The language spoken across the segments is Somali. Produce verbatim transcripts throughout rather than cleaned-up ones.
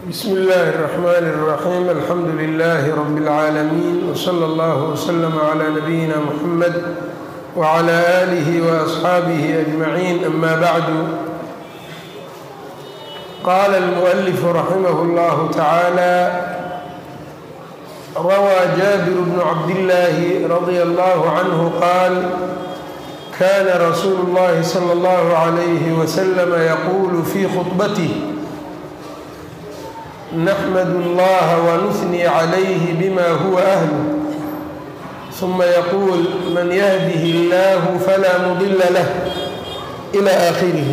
بسم الله الرحمن الرحيم الحمد لله رب العالمين وصلى الله وسلم على نبينا محمد وعلى آله وأصحابه أجمعين أما بعد قال المؤلف رحمه الله تعالى روى جابر بن عبد الله رضي الله عنه قال كان رسول الله صلى الله عليه وسلم يقول في خطبته نحمد الله ونثني عليه بما هو أهله ثم يقول من يهده الله فلا مضل له إلى آخره.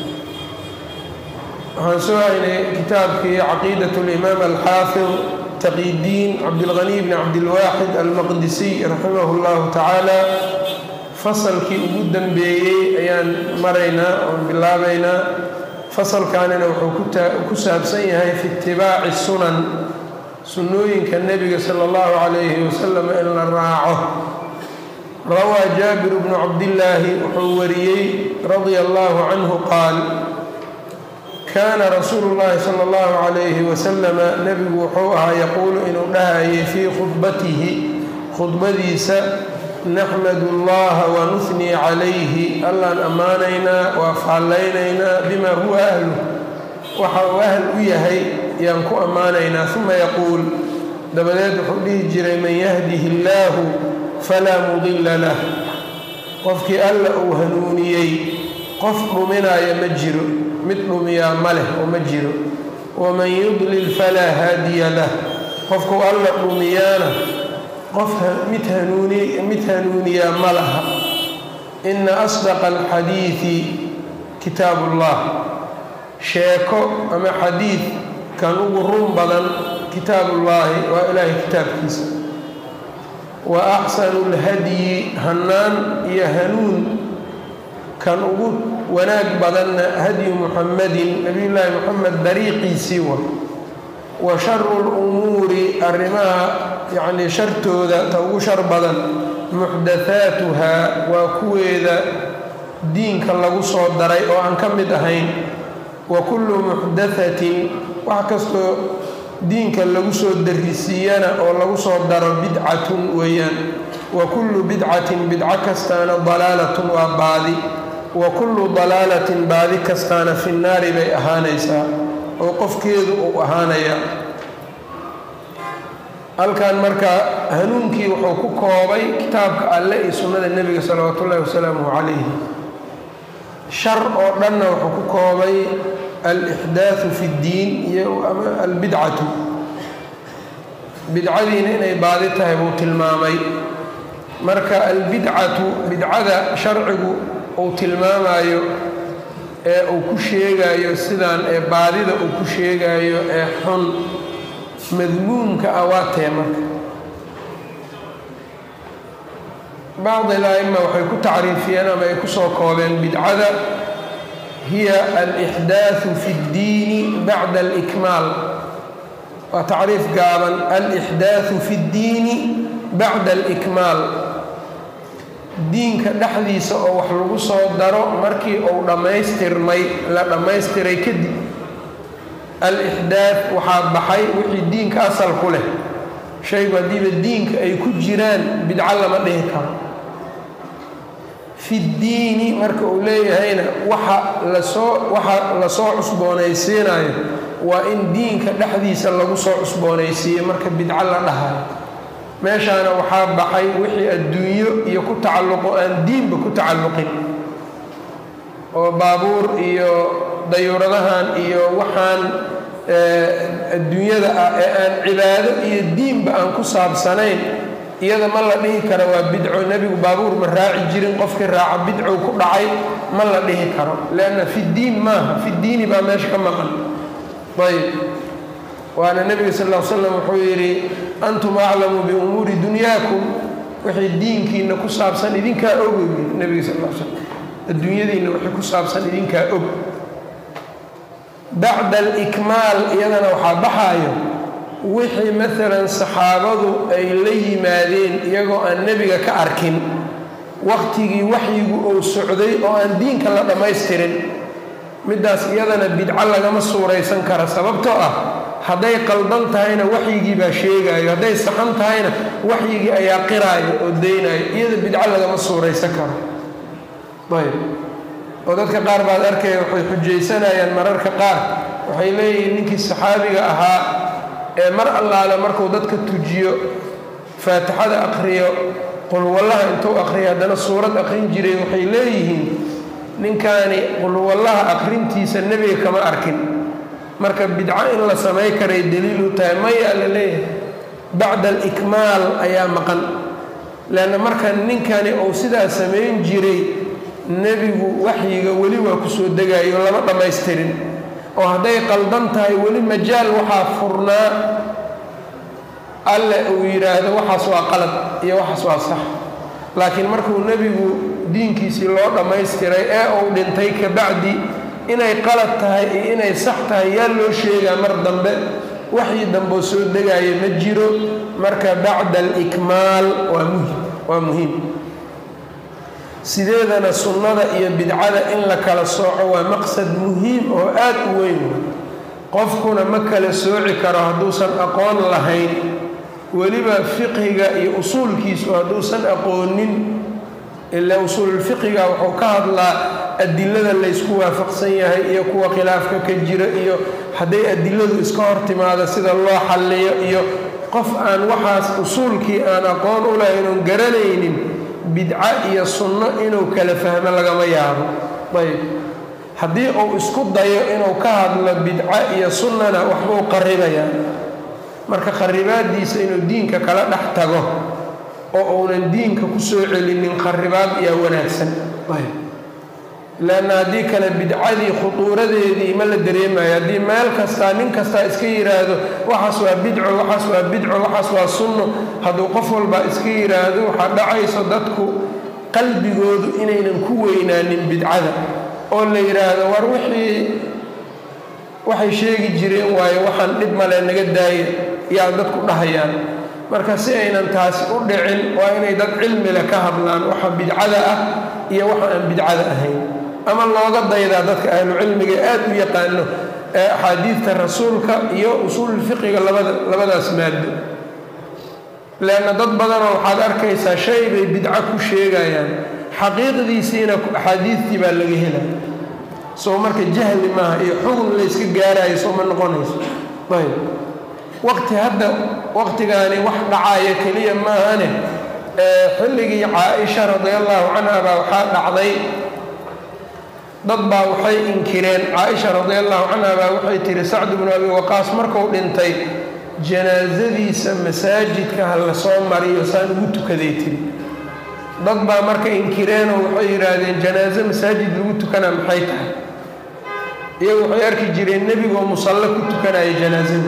waxaan soo haynay kitaabkii caqiidaة الإمام الxaafiظ taqي الdiin cabdالغني بن cabdالواxid almaqdisiي raximah الlahu taعaalى fasalkii ugu danbeeyey ayaan maraynaa oon bilaabaynaa. fasalkaanina wuxuu ku saabsan yahay fi itibaaci sunan sunnooyinka nebiga sala allahu calayhi wasalam in la raaco. rawaa jaabir bnu cabdillaahi wuxuu wariyey radia allahu canhu qaal kaana rasuulu llahi sala allahu calayhi wasalama nebigu wuxuu ahaa yaquulu inuu dhahayay fii khudbatihi khudbadiisa naxmadu allaha wanuhnii calayhi allaan ammaanaynaa waa faallaynaynaa bimaa huwa ahlu waxa uu ahl u yahay yaan ku ammaanaynaa. uma yaquul dabadeed wuxuu dhihi jiray man yahdihi illaahu falaa mudilla lah qofkii alla uu hanuuniyey qof dhuminaaya ma jiro mid dhumiyaa ma leh oo ma jiro. waman yudlil falaa haadiya lah qofkuu alla dhumiyaana qof mid hanuuni mid hanuuniyaa ma laha. ina asdaqa alxadiidi kitaabullah sheeko ama xadiid kan ugu run badan kitaabullaahi waa ilaahay kitaabkiisa. wa axsanu lhadyi hanaan iyo hanuun kan ugu wanaag badanna hadyu muxamadin nabiyullaahi muxamed dariiqiisii wa wa sharu lumuuri arrimaha yacnii shartooda ta ugu shar badan muxdathaatuhaa waa kuweeda diinka lagu soo daray oo aan ka mid ahayn. wa kullu muxdathatin wax kastoo diinka lagu soo darisiiyana oo lagu soo daro bidcatun weeyaan. wa kullu bidcatin bidco kastaana dalaalatun waa baadi. wa kullu dalaalatin baadi kastaana fi nnaari bay ahaanaysaa oo qofkeedu uu ahaanaya. halkan marka hanuunkii wuxuu ku koobay kitaabka alle iyo sunnada nebiga salawaatu ullahi wasalaamuhu calayhi. shar oo dhanna wuxuu ku koobay alixdaaثu fi ddiin iyo ama albidcatu bidcadiina inay baadi tahay buu tilmaamay. marka albidcatu bidcada sharcigu uu tilmaamayo ee uu ku sheegayo sidaan ee baadida uu ku sheegayo ee xun madmuumka ah waa tee marka bacd al-a'imma waxay ku tacriifiyeen ama ay ku soo koobeen bidcada hiya al-ixdaaثu fi اddiini bacda al-ikmaal. waa tacriif gaaban al-ixdaaثu fi اddiini bacda al-ikmaal diinka dhexdiisa oo wax lagu soo daro markii uu dhammaystirmay la dhammaystiray kadib. al-ixdaaث waxaa baxay wixii diinka asal ku leh shaygu haddiiba diinka ay ku jiraan bidco lama dhihi karo. fi ddiini marka uu leeyahayna waxa lasoo waxa lasoo cusboonaysiinayo waa in diinka dhexdiisa lagu soo cusboonaysiiyo marka bidco la dhahayo. meeshaana waxaa baxay wixii adduunyo iyo ku tacalluqo aan diinba ku tacalluqin oo baabuur iyo dayuuradahan iyo waxaan adduunyada ah ee aan cibaado iyo diinba aan ku saabsanayn iyada ma la dhihi karo waa bidco. nebigu baabuur ma raaci jirin qofkii raaca bidcow ku dhacay ma la dhihi karo leanna fi ddiin maaha fi ddiini baa meesha ka maqan. ayb waana nebiga sal ll ly slam wuxuu yidhi antum aclamu biumuuri dunyaakum wixii diinkiina ku saabsan idinkaa og nebiga sal ll ly slam adduunyadiina wixii ku saabsan idinkaa og. bacda alikmaal iyadana waxaa baxaayo wixii maalan saxaabadu ay la yimaadeen iyagoo aan nebiga ka arkin waqtigii waxyigu uu socday oo aan diinka la dhammaystirin middaas iyadana bidco lagama suuraysan kara sababtoo ah hadday qaldan tahayna waxyigii baa sheegaayo, hadday saxan tahayna waxyigii ayaa qiraayo oo daynayo. iyada bidco lagama suuraysan karo. ayb oo dadka qaar baad arkaya waxay xujaysanayaan mararka qaar, waxay leeyihiin ninkii saxaabiga ahaa ee mar allaale markuu dadka tujiyo faatixada aqriyo qulwallaha intuu aqriyo haddana suurad aqrin jiray, waxay leeyihiin ninkaani qulwallaha aqrintiisa nebiga kama arkin, marka bidco in la samay karay daliil u tahay. maya la leeyahay bacda alikmaal ayaa maqan, leanna marka ninkani uu sidaa samayn jiray nebigu waxyiga weli waa ku soo degayo, lama dhammaystirin. oo hadday qaldan tahay weli majaal waxaa furnaa alle uu yidhaahdo waxaas waa qalad iyo waxaas waa sax. laakiin markuu nebigu diinkiisii loo dhammaystiray ee uu dhintay kabacdi, inay qalad tahay iyo inay sax tahay yaa loo sheegaa mar dambe, waxii damboo soo degaayo ma jiro. marka bacda alikmaal waa muhim waa muhiim sideedana sunnada iyo bidcada in la kala sooco waa maqsad muhiim oo aad u weyn. qofkuna ma kala sooci karo hadduusan aqoon lahayn, weliba fiqhiga iyo usuulkiisu hadduusan aqoonin. ilaa usuululfiqiga wuxuu ka hadlaa adilada laysku waafaqsan yahay iyo kuwa khilaafka ka jira, iyo hadday adiladu iska hor timaado sida loo xalliyo. iyo qof aan waxaas usuulkii aan aqoon u lahayn oon garanaynin bidco iyo sunno inuu kala fahmo lagama yaabo. ayb haddii uu isku dayo inuu ka hadlo bidco iyo sunnana waxbuu qarribayaa. marka kharibaadiisa inuu diinka kala dhex tago oo uunan diinka ku soo celinin kharibaad ayaa wanaagsan. ayb leanna haddii kale bidcadii khutuuradeedii ma la dareemayo. haddii meel kastaa nin kastaa iska yidhaahdo waxaas waa bidco waxaas waa bidco waxaas waa sunno, hadduu qof walba iska yidhaahdo waxaa dhacayso dadku qalbigoodu inaynan ku weynaanin bidcada, oo la yidhaahdo war wixii waxay sheegi jireen waayo waxaan dhib male naga daaya yaa dadku dhahayaan. marka si aynan taasi u dhicin waa inay dad cilmile ka hadlaan waxa bidcada ah iyo waxa aan bidcada ahayn, ama looga daydaa dadka ahlu cilmiga aad u yaqaano ee axaadiidta rasuulka iyo usuululfiqiga labada labadaas maado. leanna dad badanoo waxaad arkaysaa shay bay bidco ku sheegayaan, xaqiiqdiisiina axaadiidtii baa laga helaya. soo marka jahli maaha iyo xugun layska gaarayo soo ma noqonayso. ayb waqti hadda waqtigaani wax dhacaya keliya maahane, xilligii caaisha radiallahu canha baa waxaa dhacday dad baa waxay inkireen. caaisha radiallahu canha baa waxay tiri sacd bnu abi waqaas markuu dhintay janaasadiisa masaajidka ha la soo mariyo saan ugu tukaday tiri. dad baa marka inkireenoo waxay yidhaahdeen janaaso masaajid lagu tukanaa maxay tahay? iyagu waxay arki jireen nebigoo musallo ku tukanaya janaasada,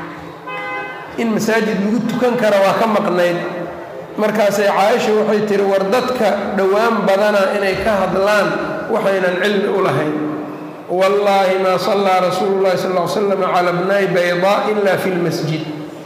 in masaajid lagu tukan kara waa ka maqnayd. markaasay caaisha waxay tiri war dadka dhowaan badana inay ka hadlaan waxaynan cilmi u lahayn. wallaahi maa sallaa rasuulu llahi sal l slam cala bnay baydaa ila fi lmasjid.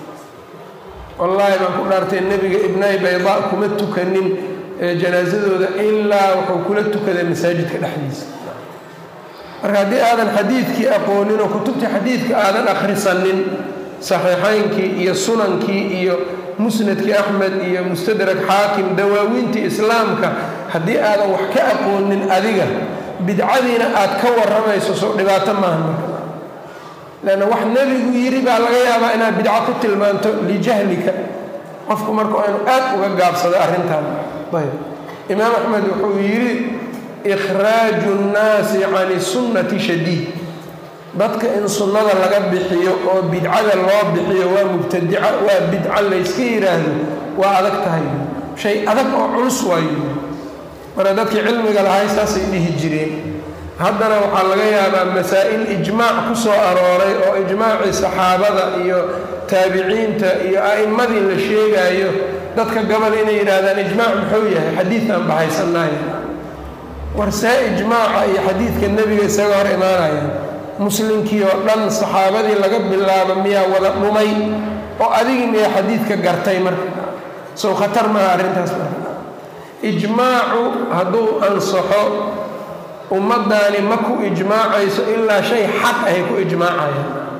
wallaahi baan ku dhaartay nebiga ibnay baydaa kuma tukanin janaasadooda ilaa wuxuu kula tukaday masaajidka dhexdiisa. marka haddii aadan xadiidkii aqoonin oo kutubtii xadiidka aadan akhrisanin, saxiixaynkii iyo sunankii iyo musnadkii axmed iyo mustadrak xaakim, dawaawiintii islaamka, haddii aadan wax ka aqoonin adiga bidcadiina aad ka warramayso soo dhibaato maaha. marka leanna wax nebigu yidhi baa laga yaabaa inaad bidco ku tilmaanto lijahlika. qofku marka aynu aad uga gaabsado arrintan. ayb imaam axmed wuxuu yidhi ikhraaju nnaasi cani sunnati shadiid. dadka in sunnada laga bixiyo oo bidcada loo bixiyo waa mubtadica, waa bidca layska yidhaahdo waa adag tahay, shay adag oo culus waayo. marka dadkii cilmiga lahay saasay dhihi jireen. haddana waxaa laga yaabaa masaa'il ijmaac ku soo arooray oo ijmaacii saxaabada iyo taabiciinta iyo a'immadii la sheegaayo, dadka gabal inay yidhaahdaan ijmaac muxuu yahay, xadiidaan bahaysannahay. war see ijmaaca iyo xadiidka nebiga isaga hor imaanayaan? muslimkii oo dhan saxaabadii laga bilaabo miyaa wada dhumay oo adigii miyaa xadiidka gartay? marka sow khatar maaha arrintaas. marka ijmaacu hadduu ansaxo ummaddaani ma ku ijmaacayso ilaa shay xaq ahay ku ijmaacayaan.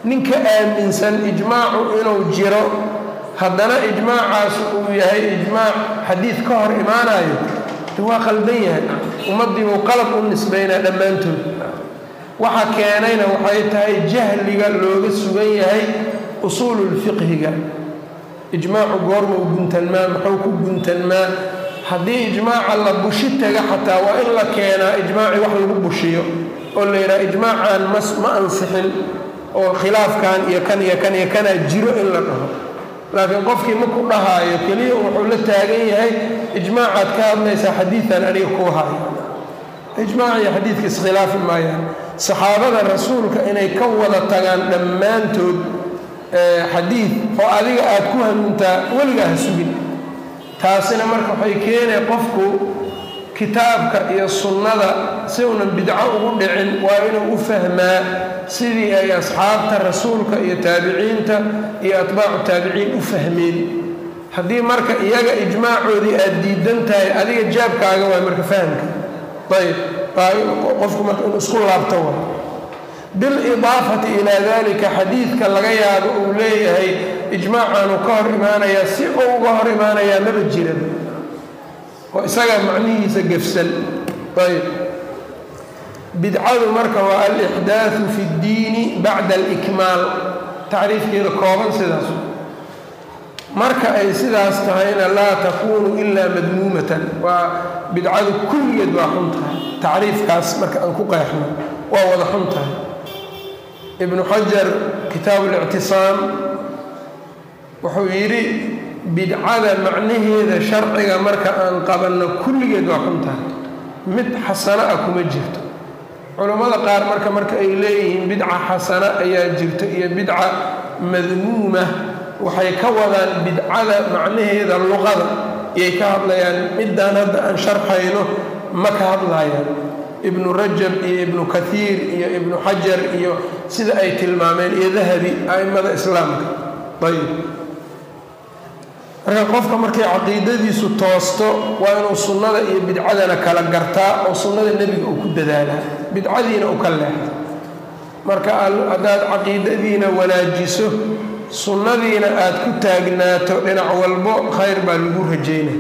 ninka aaminsan ijmaacu inuu jiro haddana ijmaacaas uu yahay ijmaac xadiid ka hor imaanayo waa qaldan yahay ummaddii buu qalab u nisbaynaa dhammaantood waxa keenayna waxay tahay jahliga looga sugan yahay usuululfiqhiga ijmaacu goorma u guntanmaa muxuu ku guntanmaa haddii ijmaaca la bushi taga xataa waa in la keenaa ijmaaci wax lagu bushiyo oo la yidhaha ijmaacaan mas ma ansixin oo khilaafkan iyo kan iyo kan iyo kanaa jiro in la dhaho laakiin qofkii ma ku dhahaayo keliya wuxuu la taagan yahay ijmaacaad ka hadlaysaa xadiidan aniga kuu hayo ijmaac iyo xadiidka iskhilaafi maayaan saxaabada rasuulka inay ka wada tagaan dhammaantood xadiid oo adiga aad ku hanuuntaa weligaa ha sugin taasina marka waxay keenay qofku kitaabka iyo sunnada si uunan bidco ugu dhicin waa inuu u fahmaa sidii ay asxaabta rasuulka iyo taabiciinta iyo atbaacu taabiciin u fahmeen haddii marka iyaga ijmaacoodii aad diidan tahay adiga jaabkaaga waa marka fahamka ayb qofku marka inuu isku laabto wa bilidaafati ilaa dalika xadiidka laga yaabo uu leeyahay ijmaacaanu ka hor imaanayaa si uu uga hor imaanayaa maba jiran oo isagaa macnihiisa gefsan ayb bidcadu marka waa alixdaaثu fi اddiini bacda alikmaal tacriifkeeda kooban sidaas marka ay sidaas tahayna laa takunu ilaa madmuumatan waa bidcadu kulligeed waa xun tahay tacriifkaas marka aan ku qeexno waa wada xun tahay ibnu xajar kitaabu اlictisaam wuxuu yidhi bidcada macnaheeda sharciga marka aan qabanno kulligeed waa xun tahay mid xasano ah kuma jirto culammada qaar marka marka ay leeyihiin bidca xasano ayaa jirto iyo bidca madmuuma waxay ka wadaan bidcada macnaheeda luqada iyay ka hadlayaan midaan hadda aan sharxayno ma ka hadlayaan ibnu rajab iyo ibnu kathiir iyo ibnu xajar iyo sida ay tilmaameen iyo dahabi a'immada islaamka ayb marka qofka markay caqiidadiisu toosto waa inuu sunnada iyo bidcadana kala gartaa oo sunnada nebiga uu ku dadaalaa bidcadiina u ka leexdo marka haddaad caqiidadiina wanaajiso sunnadiina aad ku taagnaato dhinac walbo khayr baa lagu rajaynay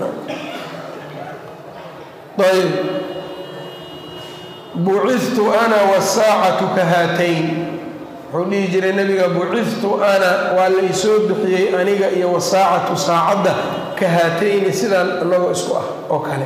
ayb buciftu ana wasaacatu ka haatayn wuxuu dhihi jiray nebiga buciftu ana waa la isoo bixiyey aniga iyo wasaacatu saacadda ka haatayni sidaan inagoo isku ah oo kale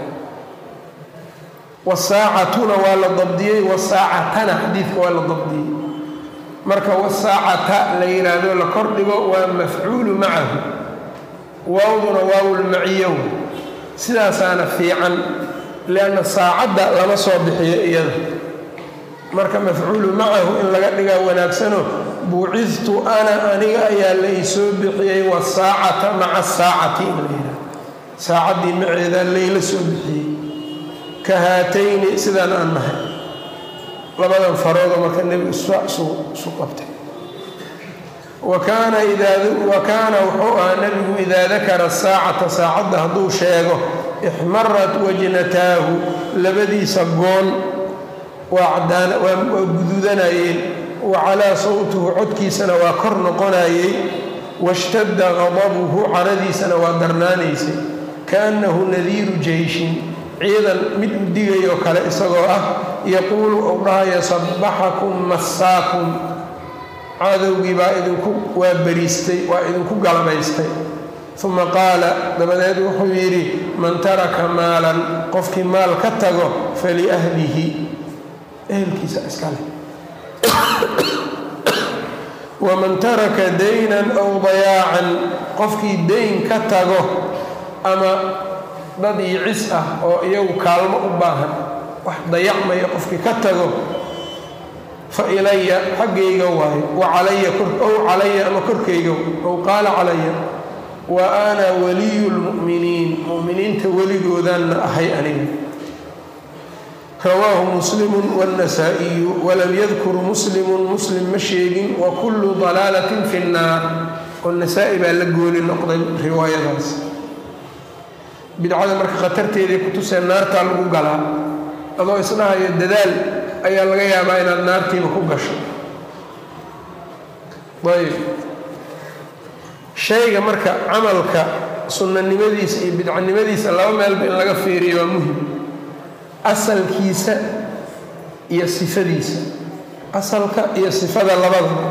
wasaacatuna waa la dabdiyey wasaacatana xadiidka waa la dabdiyey marka wasaacata la yidhaahdo la kordhigo waa mafcuulu macahu waawduna waawulmaciyow sidaasaana fiican lianna saacadda lama soo bixiyo iyada marka mafcuulu macahu in laga dhigaa wanaagsano buucistu ana aniga ayaa la isoo bixiyey wasaacata maca saacati in la yidhahdo saacaddii maceedaa layla soo bixiyey ka haatayni sidaan aan nahay labadan farooda marka nebigu isu qabtay wa kaana wuxuu ahaa nebigu idaa dakara saacata saacadda hadduu sheego ixmarat wajnataahu labadiisa goon waa guduudanayeen wa calaa sawtuhu codkiisana waa kor noqonayey washtadda qadabuhu caradiisana waa darnaanaysay kaannahu nadiiru jeyshin ciidan mid udigayoo kale isagoo ah yaquulu ou dhahaya sabbaxakum massaakum cadowgii baa idinku waa beriistay waa idinku galabaystay uma qaala dabadeed wuxuu yidhi man taraka maalan qofkii maal ka tago faliahlihi ehelkiisa iskale waman taraka daynan aw dayaacan qofkii dayn ka tago ama dad iicis ah oo iyagu kaalmo u baahan wax dayacmaya qofkii ka tago fa ilaya xaggayga waayo wa calaya ow calaya ama korkayga ow qaala calaya wa ana waliyu lmu'miniin mu'miniinta weligoodaanna ahay aniga rawaahu muslimu wاnnasaa'iyu walam yadkur muslimun muslim ma sheegin wa kullu dalaalatin fi nnaar oo nasaa-i baa la gooni noqday riwaayadaas bidcada marka khatarteeday ku tusee naartaa lagu galaa adoo isdhahayo dadaal ayaa laga yaabaa inaad naartiiba ku gasho ayb shayga marka camalka sunnanimadiisa iyo bidcanimadiisa laba meelba in laga fiiriyo waa muhim asalkiisa iyo sifadiisa asalka iyo sifada labadaba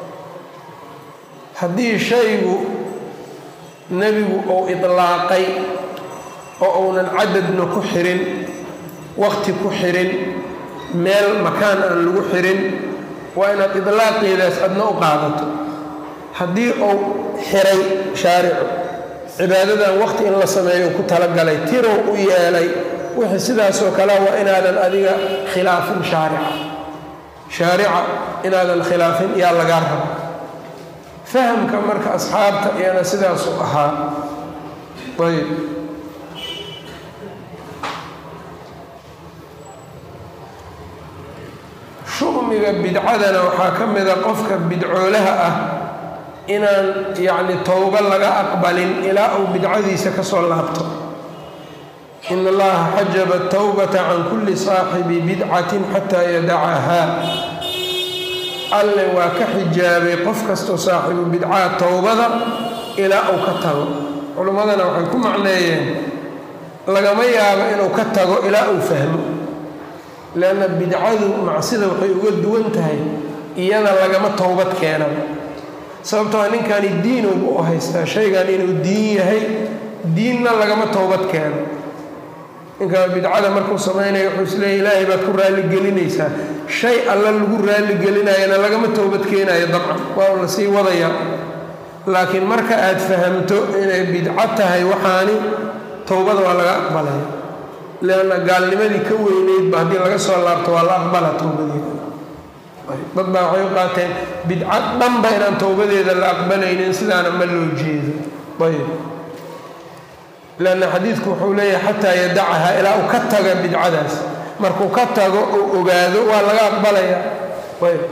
haddii shaygu nebigu uu idlaaqay oo uunan cadadna ku xirin waqti ku xirin meel makaan aan lagu xirin waa inaad idlaaqeedaas adna u qaadato haddii uu xiray shaaricu cibaadadan waqti in la sameeyo ku talagalay tirow u yeelay wixii sidaasoo kale waa inaadan adiga khilaafin shaarica shaarica inaadan khilaafin yaa lagaa raba fahamka marka asxaabta iyana sidaasu ahaa ayb shumiga bidcadana waxaa ka mida qofka bidcoolaha ah inaan yacni towbo laga aqbalin ilaa uu bidcadiisa ka soo laabto in allaha xajaba tawbata can kulli saaxibi bidcatin xataa yadacahaa alle waa ka xijaabay qof kastoo saaxibu bidcaa towbada ilaa uu ka tago culimmadana waxay ku macneeyeen lagama yaabo inuu ka tago ilaa uu fahmo leanna bidcadu macsida waxay uga duwan tahay iyada lagama towbad keenaba sababtoo ninkani diin ugu u haystaa shaygan inuu diin yahay diinna lagama towbad keeno ninkaa bidcada markuu samaynayo wuxuu isleeyahy ilaahay baad ku raaligelinaysaa shay alla lagu raaligelinayana lagama towbad keenayo dabcan waa la sii wadayaa laakiin marka aad fahamto inay bidco tahay waxaani towbada waa laga aqbalaya leanna gaalnimadii ka weyneydba haddii laga soo laabto waa la aqbala towbadeeda dad baa waxay u qaateen bidco dhanba inaan towbadeeda la aqbalaynin sidaana ma loo jeedo ayb leanna xadiidku wuxuu leeyahay xataa yadacahaa ilaa uu ka taga bidcadaas markuu ka tago uu ogaado waa laga aqbalaya ayb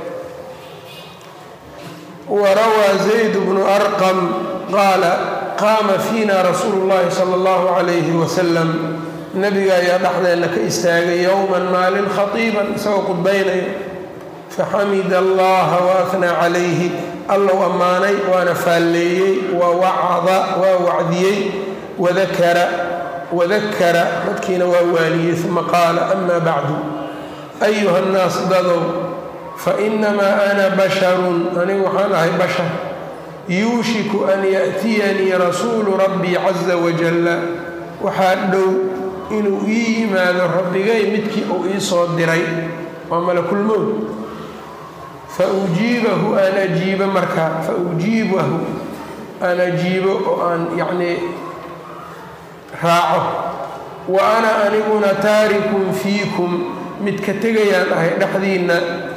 warawaa zayd bnu arqam qaala qaama fiina rasuulu llahi sala allahu calayhi wasalam nabiga ayaa dhexdeenna ka istaagay yowman maalin khatiiban isagoo qudbaynayo faxamida allaha waahnaa calayhi allow ammaanay waana faalleeyey waa wacada waa wacdiyey wadakara wadakara dadkiina waa waaniyey uma qaala ama bacdu ayuha nnaas dadow fainamaa ana basharun anigu waxaan ahay bashar yuushiku an ya'tiyanii rasuulu rabbii caza wajalla waxaa dhow inuu ii yimaado rabbigay midkii uu ii soo diray waa malakulmowd fa ujiibahu aan ajiibo markaa fa ujiibahu aan ajiibo oo aan yacnii raaco wa ana aniguna taarikun fiikum mid ka tegayaan ahay dhexdiinna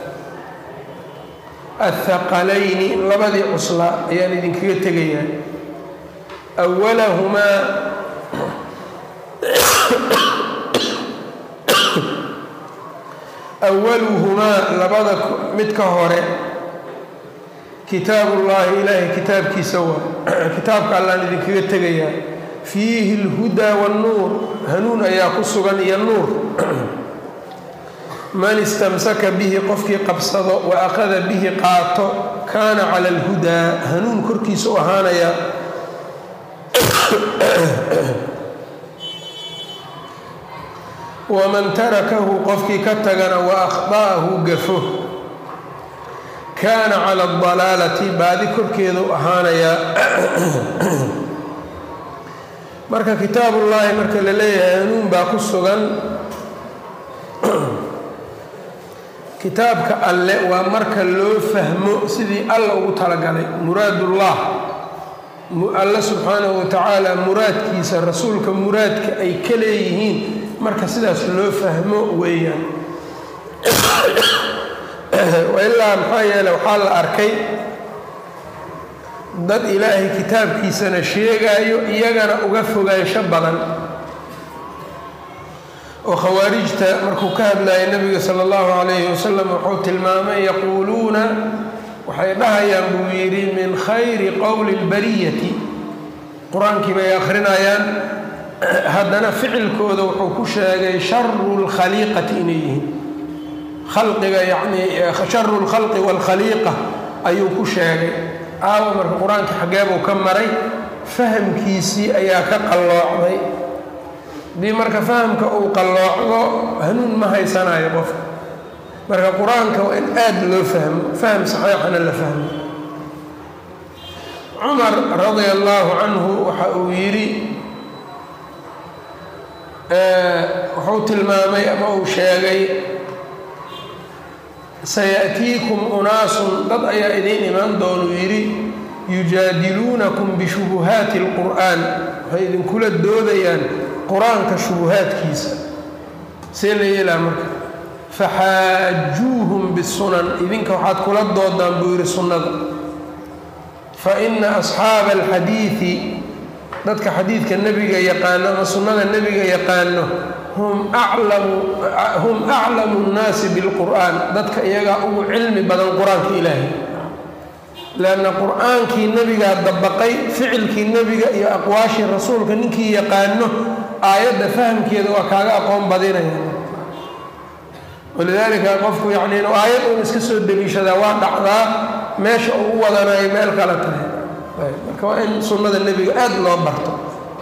athaqalayni labadii cuslaa ayaan idinkaga tegayaa awalahumaa awaluhumaa labada mid ka hore kitaabullaahi ilaahay kitaabkiisa waa kitaabka allaan idinkaga tegayaa fiihi alhudaa waannuur hanuun ayaa ku sugan iyo nuur man istamsaka bihi qofkii qabsado wa aqada bihi qaato kaana cala alhudaa hanuun korkiisa u ahaanaya waman tarakahu qofkii ka tagana wa akhda'ahu gafo kaana cala aldalaalati baadi korkeeda u ahaanayaa marka kitaabullaahi marka la leeyahay hanuun baa ku sugan kitaabka alle waa marka loo fahmo sidii alla ugu talagalay muraadullah alle subxaanahu watacaala muraadkiisa rasuulka muraadka ay ka leeyihiin marka sidaas loo fahmo weeyaan ilaa maxaa yeele waxaa la arkay dad ilaahay kitaabkiisana sheegaayo iyagana uga fogaansho badan oo khawaarijta markuu ka hadlayay nabiga sala allahu calayhi wasalam wuxuu tilmaamay yaquuluuna waxay dhahayaan buu yidhi min khayri qowli lbariyati qur-aankii bay akhrinayaan haddana ficilkooda wuxuu ku sheegay sharu lkhaliiqati inay yihiin khalqiga yacnii sharu lkhalqi waalkhaliiqa ayuu ku sheegay. aawa marka qur-aanka xaggee buu ka maray? fahamkiisii ayaa ka qalloocday. haddii marka fahamka uu qalloocdo hanuun ma haysanayo qofka. marka qur-aanka waa in aad loo fahmo, faham saxiixana la fahmo. cumar radia allaahu canhu waxa uu yidhi, wuxuu tilmaamay ama uu sheegay, saya'tiikum unaasun, dad ayaa idiin imaan doonuu yidhi, yujaadiluunakum bishubuhaati alqur'aan, waxay idinkula doodayaan qur-aanka shubuhaadkiisa. see la yeelaa marka? faxaajuuhum bisunan, idinka waxaad kula doodaan buu yidhi sunnada. fa ina asxaaba alxadiidi, dadka xadiidka nebiga yaqaano ama sunnada nebiga yaqaano, hum aclamu hum aclamu nnaasi bilqur'aan, dadka iyagaa ugu cilmi badan qur-aanka ilaahay. leanna qur-aankii nebigaa dabaqay, ficilkii nebiga iyo aqwaashii rasuulka ninkii yaqaano aayadda fahamkeeda waa kaaga aqoon badinaya. walidaalika qofku yacni inuu aayad uun iska soo deliishadaa waa dhacdaa, meesha uu u wadanayo meel kale tahay. marka waa in sunnada nebiga aada loo barto.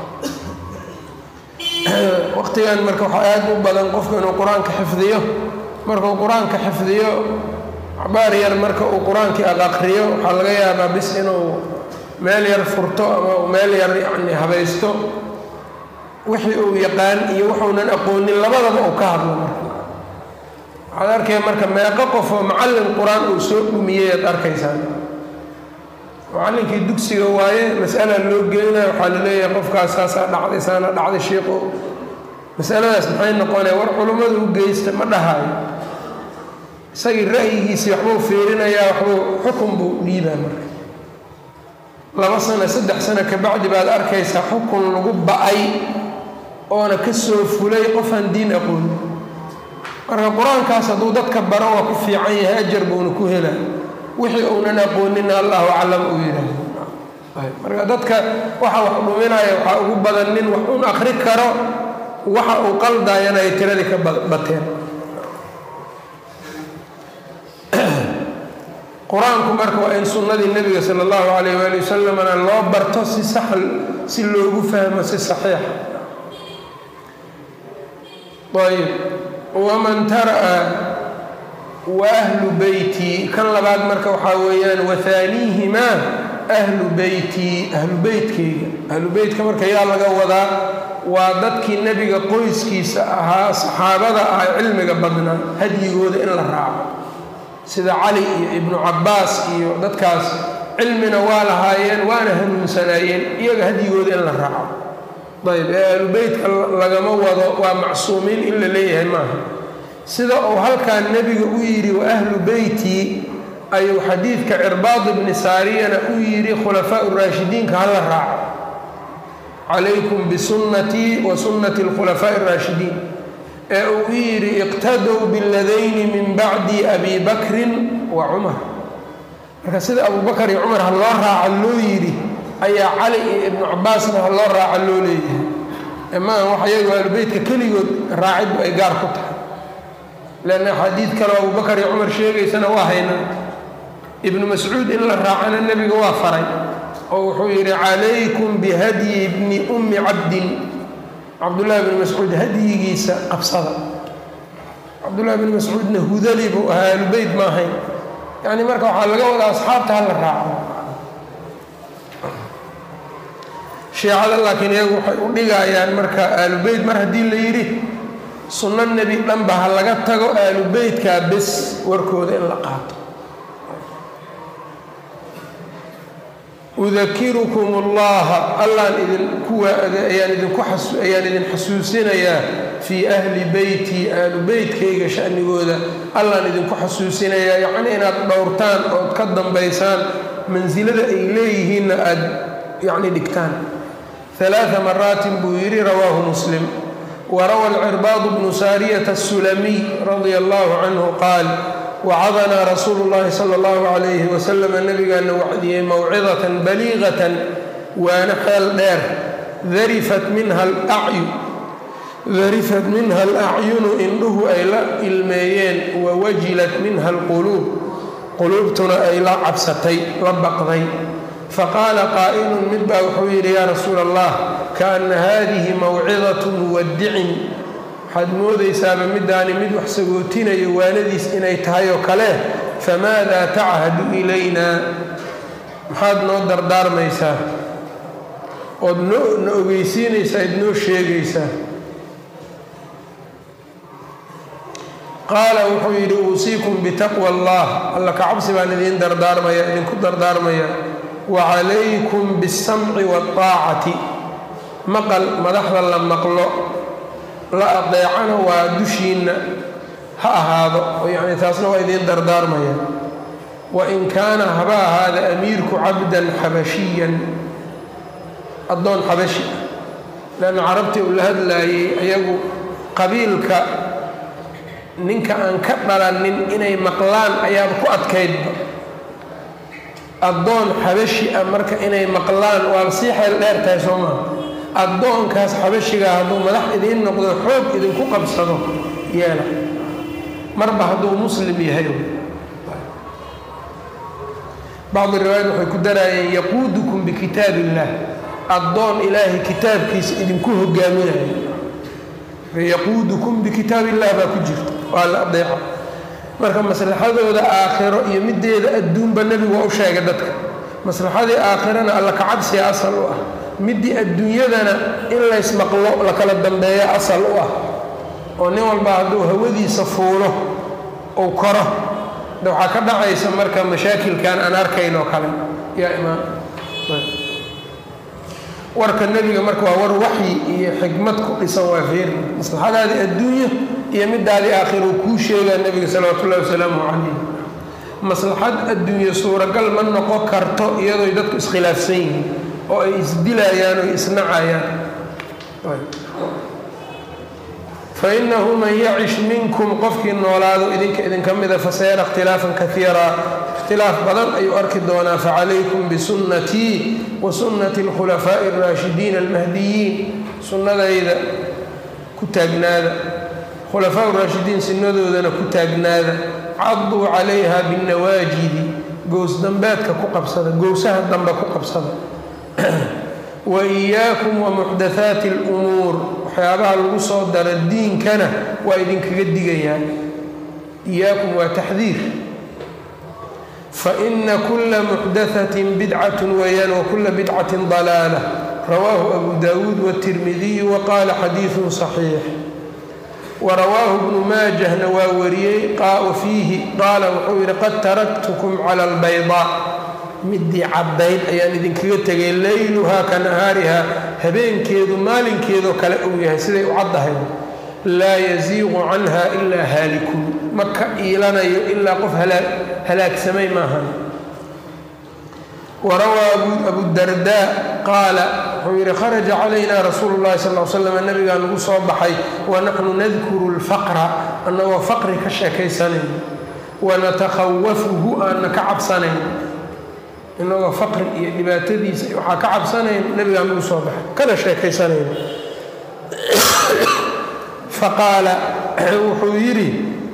waqtigan marka waxaa aada u badan qofku inuu qur-aanka xifdiyo. markuu qur-aanka xifdiyo cabaar yar marka uu qur-aankii aqaqriyo, waxaa laga yaabaa bis inuu meel yar furto ama meel yar yacni habaysto, wixii uu yaqaan iyo wuxuunan aqoonin labadaba uu ka hadlo. marka waxaad arkaya marka meeqo qof oo macallin qur-aan uu soo dhumiyey aad arkaysaan. macallinkii dugsiga waaye, mas'ala loo geynaya, waxaa la leeyahay qofkaas saasaa dhacday, saana dhacday, shiiqu masaladaas maxay noqonaya? war culummadu u geysta ma dhahaayo. isagii ra'yigiisii waxbuu fiirinayaa, waxbuu xukun buu dhiibaa. marka laba sano saddex sano kabacdi baad arkaysaa xukun lagu ba'ay oona ka soo fulay qofaan diin aqoonin. marka qur-aankaas hadduu dadka baro waa ku fiican yahay, ajar buuna ku helaa. wixii uunan aqoonina allahu aclam uu yidhaahdo. marka dadka waxa wax dhuminaya waxaa ugu badan nin wax uun akri karo, waxa uu qaldaayana ay tiradii ka bateen. qur-aanku marka waa in sunnadii nebiga sala allahu calayh waali wasalamna loo barto si sax, si loogu fahmo si saxiixa. ayb waman tara'a wa ahlu beyti, kan labaad marka waxaa weeyaan wathaaniihimaa ahlu beyti, ahlu beytkeyga. ahlu beytka marka yaa laga wadaa? waa dadkii nebiga qoyskiisa ahaa, saxaabada ah, cilmiga badnaa, hadyigooda in la raaco. sida cali iyo ibnu cabbaas iyo dadkaas cilmina waa lahaayeen, waana hanuunsanaayeen, iyaga hadyigooda in la raaco. ayb ee ahlu beytka lagama wado waa macsuumiin in la leeyahay maaha. sida uu halkaan nebiga u yidhi wa ahlu beyti, ayuu xadiidka cirbaad ibni saariyana u yidhi khulafaa raashidiinka hala raaco. calaykum bisunnatii wa sunnati alkhulafaa'i araashidiin. ee uu u yidhi iqtadow biladayni min bacdi abi bakrin wa cumar. marka sida abubakar iyo cumar ha loo raaca loo yidhi ayaa cali iyo ibnu cabbaasna ha loo raaca loo leeyahay. maaha wax iyagu ahlubeytka keligood raaciddu ay gaar ku tahay. leanna xadiid kaleo abubakar iyo cumar sheegaysana waa hayna. ibnu mascuud in la raacana nebiga waa faray oo wuxuu yidhi calaykum bihadyi bni ummi cabdin. cabdullaahi bni mascuud hadyigiisa qabsada. cabdullahi bni mascuudna hudali buu ahaa, ahlubeyt ma ahayn. yacni marka waxaa laga wadaa asxaabta ha la raaco. shiicada laakiin iyagu waxay u dhigayaan marka aalubeyt mar haddii la yidhi sunno nebi dhanba ha laga tago, aalubeytkaa bes warkooda in la qaato. udakirukum allaha, allaan idinku ayaan idinku ayaan idin xasuusinayaa fii ahli beyti, aalu beytkayga sha'nigooda allaan idinku xasuusinayaa. yacni inaad dhowrtaan ood ka dambaysaan, mansilada ay leeyihiinna aad yacni dhigtaan. ثلاث مرات buu yidhi rawaahu muslim. وروى العرباض بن سارية السلمي رضي الله عنه قال وعظنا رسول الله صلى الله عليه وسلم نبigana wacdiyey موعظة بليغة waana xeel dheer darifat minha الأعyun darifat minha الأعyunu indhuhu ay la ilmeeyeen wawajilat minha الquluub quluubtuna ay la cabsatay la baqday. faqaala qaa'ilun mid baa wuxuu yidhi yaa rasuula allah kaana haadihi mawcidatu muwadicin, waxaad moodaysaaba midaani mid wax sagootinayo waanadiis inay tahay oo kale. famaadaa tachadu ilaynaa, maxaad noo dardaarmaysaa ood na ogeysiinaysaa id noo sheegaysaa? qaala wuxuu yidhi uusiikum bitaqwa allah, alla ka cabsi baan idiin dardaarmaya idinku dardaarmaya. wa calaykum biاsamci waaطaacati, maqal madaxda la maqlo la adeecana waa dushiinna ha ahaado, oo yacni taasna waa idiin dardaarmaya. wain kaana haba ahaada amiirku cabdan xabashiyan, addoon xabashi ah, leanna carabtii uu la hadlaayey ayagu qabiilka ninka aan ka dhalanin inay maqlaan ayaaba ku adkaydba. addoon xabashi ah marka inay maqlaan waa sii xeel dheer tahay soo maha. addoonkaas xabashigaa hadduu madax idiin noqdo xoog idinku qabsado yeela, marba hadduu muslim yahay. bacdi riwaayad waxay ku daraayeen yaquudukum bikitaab illah, addoon ilaahay kitaabkiisa idinku hogaaminayo. yaquudukum bikitaab illah baa ku jirta, waa la adeeca. marka maslaxadooda aakhiro iyo mideeda adduunba nebigu waa u sheegay dadka. maslaxadii aakhirana alla ka cabsiga asal u ah, midii adduunyadana in laysmaqlo la kala dambeeya asal u ah. oo nin walba hadduu hawadiisa fuulo ou koro, de waxaa ka dhacaysa marka mashaakilkan aan arkayn oo kale yaa imaan. warka nebiga marka waa war waxyi iyo xikmad ku dhisan, waa feer maslaxadaadii adduunya iyo midaadii aakhiro kuu sheegaa nebiga salawaatu ullahi wasalaamu calayh. maslaxad adduunye suuragal ma noqon karto iyadooy dadku iskhilaafsan yihiin oo ay isdilayaan oo isnacayaan. fainahu man yacish minkum, qofkii noolaado idinka idinka mida, fasayara ikhtilaafan kaiira, ikhtilaaf badan ayuu arki doonaa. facalaykum bisunnatii wa sunnati alkhulafaa'i araashidiin almahdiyiin, sunnadayda ku taagnaada, khulafaa raashidiin sunnadoodana ku taagnaada. caduu calayha binnawaajidi, gows dambeedka ku qabsada, gowsaha dambe ku qabsada. wa iyaakum wa muxdathaati alumuur, waxyaabaha lagu soo dara diinkana waa idinkaga digayaa. iyaakum waa taxdiir. faina kula muxdathatin bidcatun weeyaan, wa kula bidcatin dalaala. rawaahu abu daawuud watirmidiyu wa qaala xadiidun saxiix. warawaahu ibnu maajahna waa wariyey fiihi qaala wuxuu yidhi qad taraktukum cala albaydaa, midii caddayd ayaan idinkaga tegay, layluhaa ka nahaarihaa, habeenkeedu maalinkeedoo kale uu yahay siday u caddahay. laa yasiiqu canha ilaa haalikun, ma ka iilanayo ilaa qof halaagsamay maahan. warawaa abudardaa qaala wuxuu yidhi kharaja calaynaa rasuulu llahi sal l slam, nabigaa nagu soo baxay, wa naxnu nadkuru lfaqra, annagoo faqri ka sheekaysanayn, wanatakhawafuhu aanna ka cabsanayn, inagoo faqri iyo dhibaatadiisa waxaa ka cabsanayn, nabigaa nagu soo baxay kana sheekaysanayn. faqaala wuxuu yidhi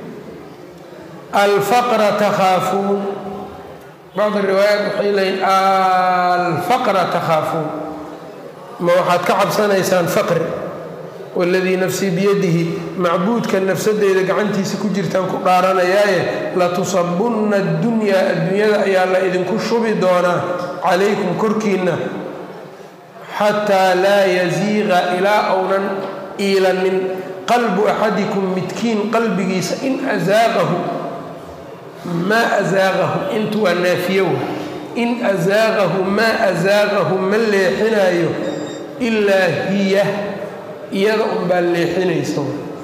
alfaqra takhaafuun, bacdi riwaayaat waxay leeyiin alfaqra takhaafuun, ma waxaad ka cabsanaysaan faqri? waladii nafsii biyadihi, macbuudka nafsadeyda gacantiisa ku jirtaan ku dhaaranayaaye, latusabunna addunyaa, adduunyada ayaa la idinku shubi doonaa, calaykum korkiinna, xataa laa yasiiqa, ilaa ounan iilanin, qalbu axadikum midkiin qalbigiisa, in asaaqahu maa asaaqahu, intu waa naafiyow, in asaaqahu maa asaaqahu ma leexinaayo ilaa hiya, iyada unbaa leexinaysa.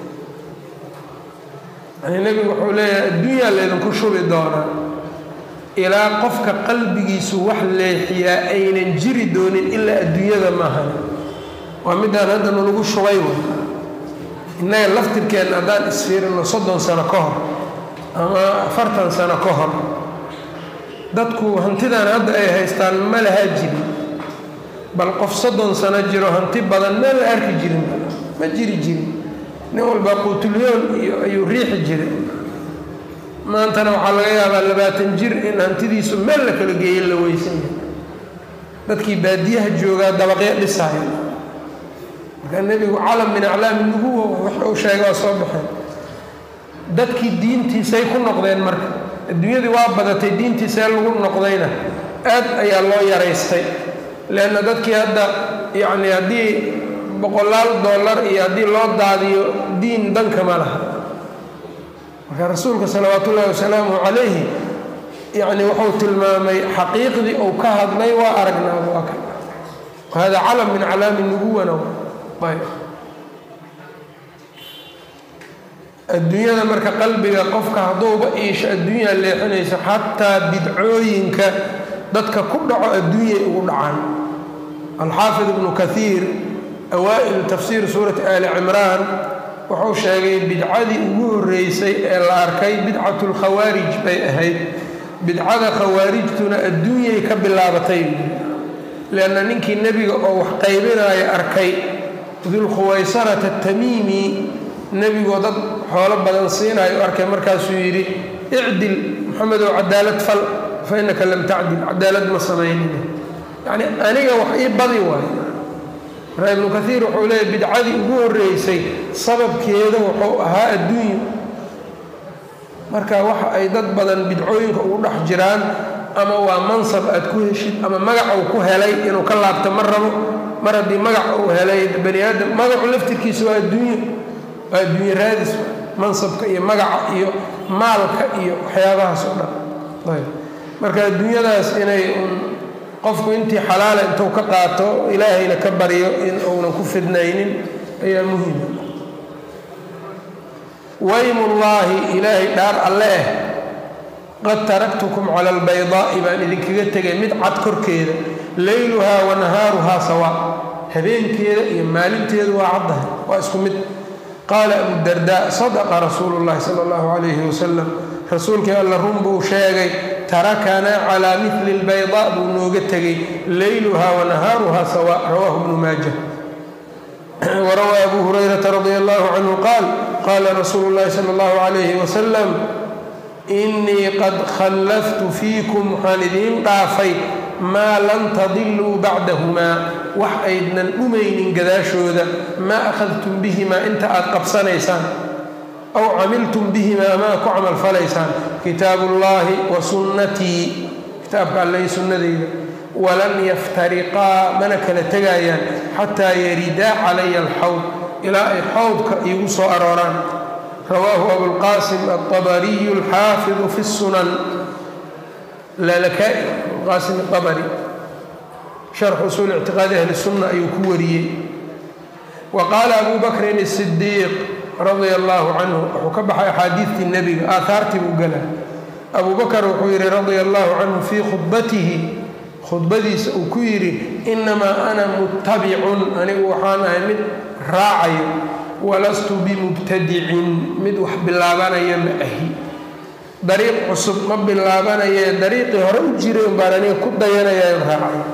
yani nebigu wuxuu leeyahay adduunyaa laydinku shubi doonaa, ilaa qofka qalbigiisu wax leexiyaa aynan jiri doonin ilaa adduunyada maahan. waa midaan hadda nalagu shubay w innaga laftirkeenna haddaan isfiirino soddon sano ka hor ama afartan sano ka hor, dadku hantidan hadda ay haystaan ma lahaa jirin, bal qof soddon sano jiro hanti badan ma la arki jirin, ma jiri jirin. nin walba quutulyoon iyo ayuu riixi jiray. maantana waxaa laga yaabaa labaatan jir in hantidiisu meel la kala geeyo la weysan yahay dadkii baadiyaha joogaa dabaqyo dhisaya markaa nebigu calam min aclaami nubuwa wax uu sheegay waa soo baxeen dadkii diintiisay ku noqdeen marka adduunyadii waa badatay diintiisee lagu noqdayna aad ayaa loo yaraystay leanna dadkii hadda yacni haddii boqolaal dollar iyo haddii loo daadiyo diin danka ma laha marka rasuulka salawaatu ullahi wasalaamu calayhi yacni wuxuu tilmaamay xaqiiqdii uu ka hadlay waa aragnaa waa kan hada calam min calaami nubuwana ayb adduunyada marka qalbiga qofka hadduuba iisho adduunyaa leexinayso xataa bidcooyinka dadka ku dhaco adduunyay ugu dhacaan alxaafid ibnu kathiir awaa'ilu tafsiir suurati aali cimraan wuxuu sheegay bidcadii ugu horreysay ee la arkay bidcatu lkhawaarij bay ahayd bidcada khawaarijtuna adduunyay ka bilaabatay leanna ninkii nebiga oo wax qaybinaayo arkay dulkhuwaysarata atamiimi nebigoo dad xoolo badan siinayo arkay markaasuu yidhi icdil maxamedow cadaalad fal fa innaka lam tacdil cadaalad ma samaynina yacni aniga wax ii badi waayo markaa ibnu kathiir wuxuu leeyahy bidcadii ugu horreysay sababkeeda wuxuu ahaa adduunya marka waxa ay dad badan bidcooyinka ugu dhex jiraan ama waa mansab aad ku heshid ama magac uu ku helay inuu ka laabto ma rabo mar haddii magac uu helay bani aadam magacu laftirkiisa waa adduunyo waa adduunye raadis mansabka iyo magaca iyo maalka iyo waxyaabahaas oo dhan ayb marka adduunyadaas inay qofku intii xalaala intuu ka qaato ilaahayna ka baryo in uunan ku fidnaynin ayaa muhiima waymullaahi ilaahay dhaar alle eh qad taraktukum cala albaydaa'i baan idinkaga tegay mid cad korkeeda layluhaa wa nahaaruhaa sawaa habeenkeeda iyo maalinteedu waa caddahay waa isku mid qaala abudardaa sadaqa rasuulu llahi sala allahu calayhi wasalam rasuulkii alla run buu sheegay tarakanaa calaa mili albaydaa buu nooga tegay layluhaa wa nahaaruhaa sawaa rawaahu ibnu maaja warawaa abu hurayrata radia allahu canhu qaal qaala rasuulu llahi sala allahu calayhi wasalam innii qad khallaftu fiikum waxaan idiin dhaafay maa lan tadiluu bacdahumaa wax aydnan dhumaynin gadaashooda maa akhadtum bihimaa inta aad qabsanaysaan aw camiltum bihimaa maa ku camalfalaysaan kitaabullaahi wa sunnatii kitaabka allay sunnadayda walan yaftariqaa mana kala tegayaan xataa yaridaa calaya alxawd ilaa ay xawdka iigu soo arooraan rawaahu abulqaasim alطabariyu alxaafidu fi sunan lalakaai abulqaasim alطabari sharxu usuul ictiqaadi ahli sunna ayuu ku wariyey wa qaala abu bakrin الsidiiq radia allahu canhu wuxuu ka baxay axaadiidtii nebiga aahaartii buu gala abu bakar wuxuu yidhi radia allahu canhu fii khudbatihi khudbadiisa uu ku yidhi inamaa ana muttabicun anigu waxaan ahay mid raacayo walastu bimubtadicin mid wax bilaabanaya ma ahi dariiq cusub ma bilaabanaye dariiqii hore u jiray un baan aniga ku dayanaya raacayo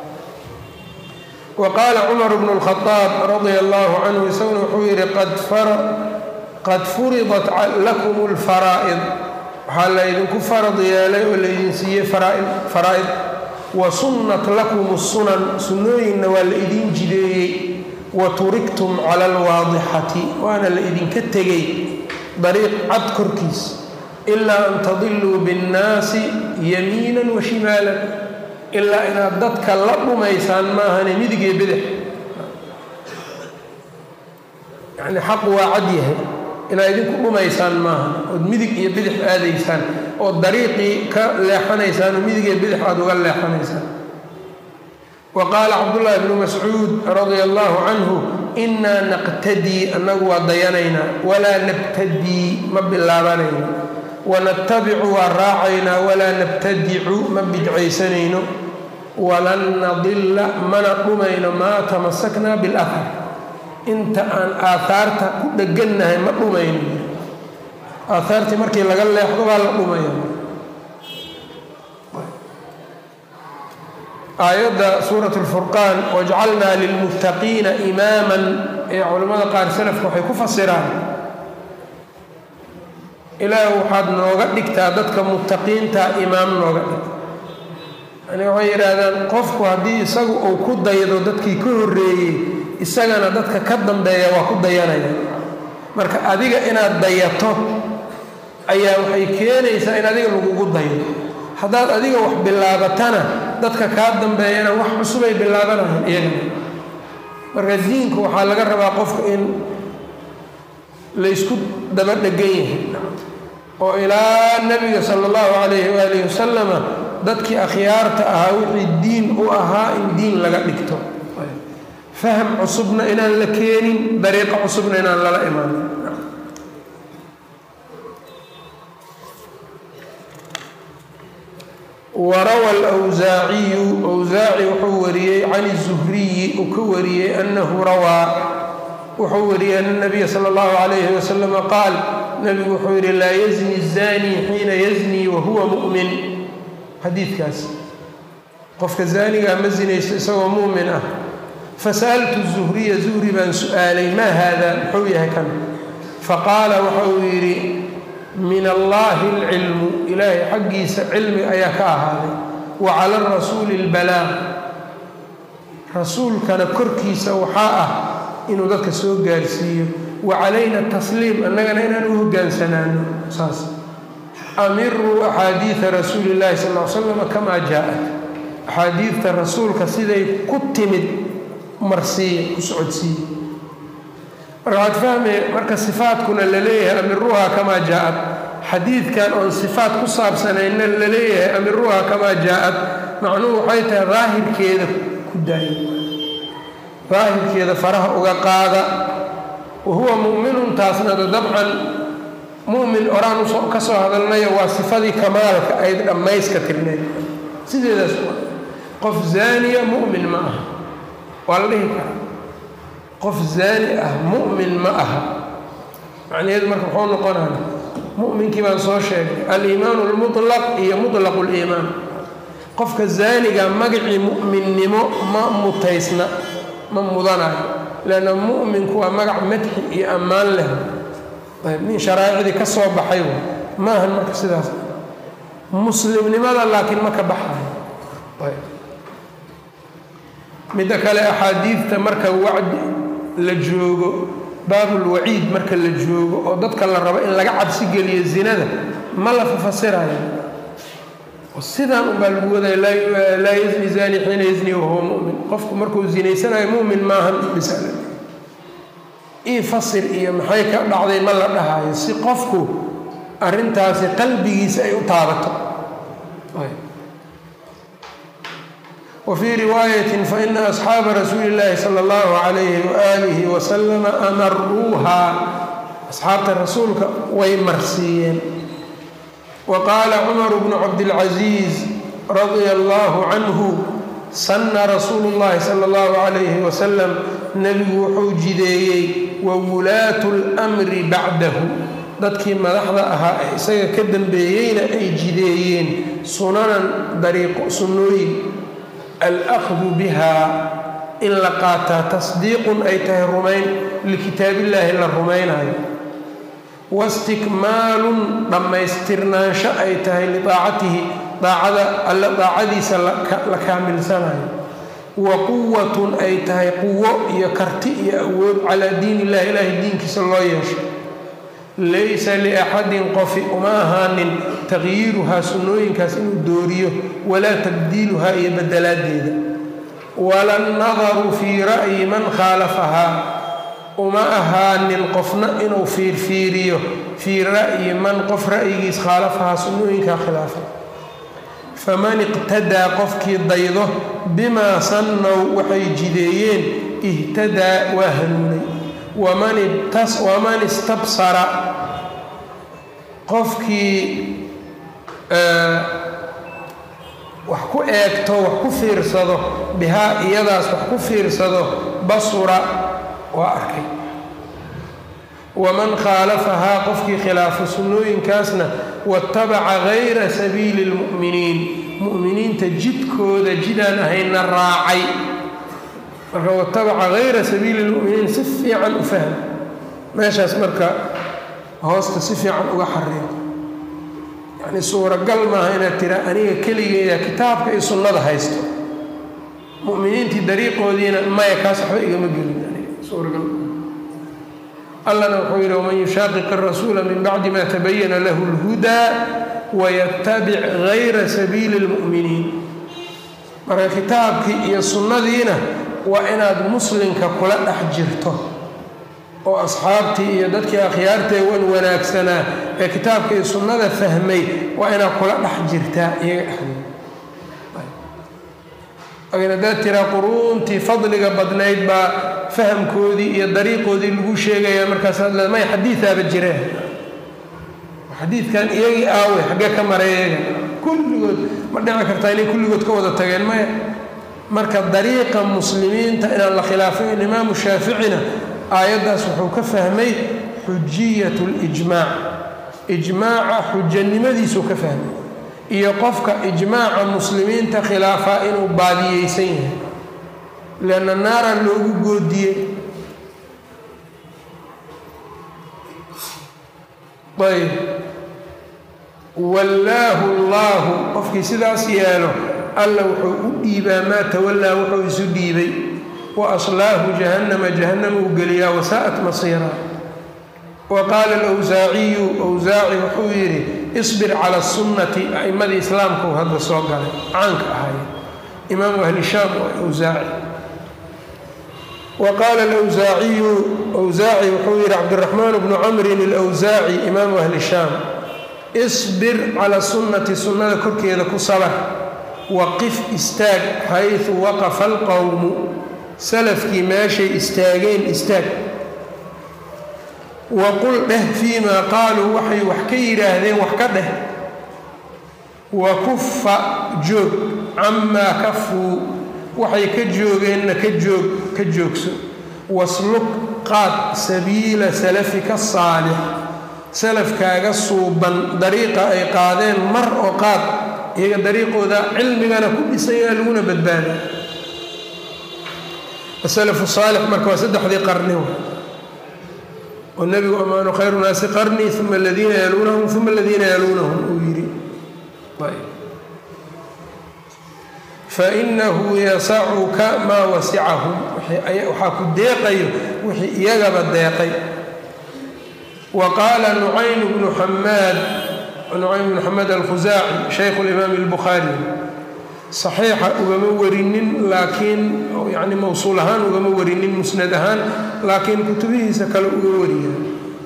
wa qaala cumar bnu lkhadaab radia allahu canhu isaguna wuxuu yidhi qad furidat lakum lfaraa'id waxaa laydinku farad yeelay oo laydin siiyey faraa'id wa sunnat lakum sunan sunnooyinna waa la idiin jideeyey wa turigtum cala alwaadixati waana la idinka tegay dariiq cad korkiis ilaa an tadiluu binnaasi yamiinan wa shimaalan ilaa inaad dadka la dhumaysaan maahane midigee bidix yacni xaq waa cad yahay inaad idinku dhumaysaan maaha ood midig iyo bidix aadaysaan oo dariiqii ka leexanaysaan oo midigee bidix aada uga leexanaysaan wa qaala cabdullaahi bnu mascuud radia allahu canhu innaa naqtadii annagu waa dayanaynaa walaa nabtadii ma bilaabanayno wanatabicu waa raacaynaa walaa nabtadicu ma bidcaysanayno walan nadilla mana dhumayno maa tamasaknaa bilahar inta aan aahaarta ku dhegannahay ma dhumayno aahaartii markii laga leexdo waa la dhumaya aayadda suurat lfurqaan wajcalnaa lilmuttaqiina imaaman ee culimmada qaar salafka waxay ku fasiraan ilaahu waxaad nooga dhigtaa dadka muttaqiinta imaam nooga dhig yani waxay yidhaahdaan qofku haddii isagu uu ku daydo dadkii ka horreeyey isagana dadka ka dambeeya waa ku dayanaya marka adiga inaad dayato ayaa waxay keenaysaa in adiga lagugu daydo haddaad adiga wax bilaabatana dadka kaa dambeeyana wax cusubay bilaabanayan iyagana marka diinku waxaa laga rabaa qofka in laysku daba dhegan yahay oo ilaa nabiga sala allahu calayhi waalihi wasalama dadkii akhyaarta ahaa wixii diin u ahaa in diin laga dhigto faham cusubna inaan la keenin dariiqo cusubna inaan lala imaanin وروى الأوزاعي أوزاعي وحوري عن الزهري وكوري أنه روى وحوري أن النبي صلى الله عليه وسلم قال نبي وحوري لا يزني الزاني حين يزني وهو مؤمن حديث كاس قف كزاني مزني سوى مؤمن فسألت الزهري زهري بن سؤالي ما هذا حويها كم فقال وحوري من الله العلم إلهي حقي علم أياك هذا وعلى الرسول البلاغ رسول كان كركي سوحاء إنه ذاك سوق قارسيه وعلينا التسليم أننا ننهو قانسنان أساس أمروا أحاديث رسول الله صلى الله عليه وسلم كما جاءت أحاديث الرسول كسيدي كتمد مرسية كسعودسية markaad fahmay marka sifaadkuna la leeyahay amiruha kama jaa'at xadiid kan oo sifaad ku saabsanayn la leeyahay amiruha kama jaa'at macnuhu waxay tahay daahirkeeda ku daayay daahirkeeda faraha uga qaada wahuwa mu'minun taasna dabcan mu'min oraan ka soo hadalnaya waa sifadii kamaalka ay dhamayska tirneed sideedaas qof zaaniya mu'min ma aha waa la dhihi karaa qof zaani ah mu'min ma aha macnaheedu marka wuxuu noqonaya mu'minkii baan soo sheegay al-iimaanu al-mutlaq iyo mutlaqu al-iimaan qofka zaaniga magacii mu'minnimo ma mutaysna ma mudanayo laanna mu'minku waa magac madxi iyo ammaan leh min sharaa'icdii ka soo baxay maahan marka sidaas muslimnimada laakiin ma ka baxayo midda kale axaadiidta marka wacdi la joogo baabul waciid marka la joogo oo dadka la rabo in laga cabsi geliyo zinada ma la fasirayo sidaan unbaa lagu wadaya laa yazni zani xiina yazni wahuwa mu'min qofku markuu zinaysanayo mu'min maahan bisala ii fasir iyo maxay ka dhacday ma la dhahayo si qofku arrintaasi qalbigiisa ay u taabato وفي رواية فإن أصحاب رسول الله صلى الله عليه وآله وسلم أمروها أصحاب الرسول ويمرسيين وقال عمر بن عبد العزيز رضي الله عنه سن رسول الله صلى الله عليه وسلم نبي حوجدي وولاة الأمر بعده dadkii madaxda ahaa isaga ka dambeeyeyna ay jideeyeen sunanan dariiqo sunnooyin الأخذ بها إن لقاتا تصديق أي تهرمين لكتاب الله للرمين واستكمال لما يسترناش أي تهي لطاعته طاعة لكامل سنة وقوة أي تهي قوة يكرتئ أول على دين الله إله الدين كسا الله يشاء ليس لأحد قفئ ماهان تغييرها سنوين كاسين الدورية ولا تبديلها أي بدلات ديدا ولا النظر في رأي من خالفها وما أهان القفن إنه في فيريو في رأي من قف رأيه خالفها سنوين كخلافه فمن اقتدى قفك ضيضه بما صنوا وحي جديين اهتدى وهنوني ومن ابتص ومن استبصر qofkii wax ku eegto wax ku fiirsado bihaa iyadaas wax ku fiirsado basura waa arkay waman khaalafahaa qofkii khilaafa sunnooyinkaasna wattabaca gayra sabiili lmu'miniin mu'miniinta jidkooda jidaan ahayna raacay marka wattabaca gayra sabiili lmu'miniin si fiican u fahm meeshaas marka hoosta si fiican uga xariiqo yacni suuragal maaha inaad tira aniga keligeeda kitaabka iyo sunnada haysto mu'miniintii dariiqoodiina maya kaas waxba igama gelin aniga suuragal allana wuxuu yidhi waman yushaaqiq arasuula min bacdi ma tabayana lahu lhudaa wayatabic gayra sabiili lmu'miniin marka kitaabkii iyo sunnadiina waa inaad muslimka kula dhex jirto oo asxaabtii iyo dadkii akhyaartee wan wanaagsanaa ee kitaabka iyo sunnada fahmay waa inaad kula dhex jirtaa iyaga dhexdooda laakiin haddaad tiraa quruuntii fadliga badnayd baa fahamkoodii iyo dariiqoodii lagu sheegaya markaasaad le may xadiidaaba jireen xadiidkan iyagii aawe xaggee ka mareeyaga kulligood ma dhici kartaa inay kulligood ka wada tageen maya marka dariiqa muslimiinta inaan la khilaafin imaamu shaaficina aayaddaas wuxuu ka fahmay xujiyat lijmaac ijmaaca xujanimadiisuu ka fahmay iyo qofka ijmaaca muslimiinta khilaafaa inuu baadiyeysan yahay leanna naara loogu goodiyey ayb wallaahu allaahu qofkii sidaas yeelo alla wuxuu u dhiibaa maa tawallaa wuxuu isu dhiibay wa aslaahu jahannama jahannama uu geliyaa wasaa'at masiira wa qaala alawsaaciyu awsaaci wuxuu yidhi isbir cala sunnati a'immadii islaamka uu hadda soo galay caanka ahaayeen imaamu ahli shaam waa awsaaci wa qaala alawsaaciyu awsaaci wuxuu yidhi cabdiraxmaan bnu camrin alawsaaci imaamu ahli shaam isbir cala sunnati sunnada korkeeda ku sabar waqif istaag xaysu waqafa alqowmu salafkii meeshay istaageen istaag waqul dheh fiimaa qaaluu waxay wax ka yidhaahdeen wax ka dheh wa kuffa joog camaa kafuu waxay ka joogeenna ka joog ka joogso wasluk qaad sabiila salafika saalix salafkaaga suuban dariiqa ay qaadeen mar oo qaad iyaga dariiqooda cilmigana ku dhisayaa laguna badbaada asalafu saalix marka waa saddexdii qarni oo nebigu ammaano khayru naasi qarnii uma aladiina yaluunahum uma aladiina yaluunahum uu yidhi fainahu yasacuka maa wasicahum waxaa ku deeqayo wixii iyagaba deeqay wa qaala nucaym bnu xamaad nucaym bnu xamaad alkhusaaci shaykhu limaami albukhaari saxiixa ugama warinin laakiin yani mawsuul ahaan ugama warinin musnad ahaan laakiin kutubihiisa kale uga wariya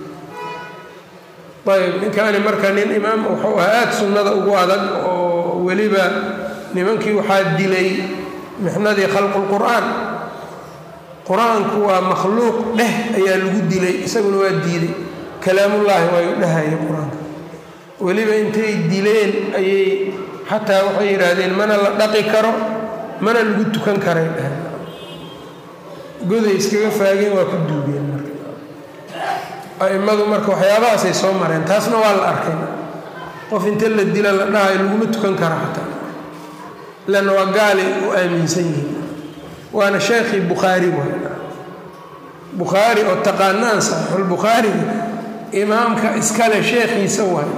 ayb ninkaani marka nin imaam wuxuu ahaa aada sunnada ugu adag oo weliba nimankii waxaa dilay mixnadii khalqu lqur'aan qur-aanku waa makhluuq dheh ayaa lagu dilay isaguna waa diiday kalaamullaahi waayu dhahaya qur-aanka weliba intay dileen ayay xataa waxay yidhaahdeen mana la dhaqi karo mana lagu tukan karay dheh goday iskaga faageen waa ku duugeen marka a'immadu marka waxyaabahaasay soo mareen taasna waa la arkay qof inta la dila la dhahayo laguma tukan karo xataa lanna waa gaali u aaminsan yihiin waana sheekhii bukhaari waay bukhaari oo taqaanaan saxiixulbukhaariga imaamka iskale sheekhiisa waay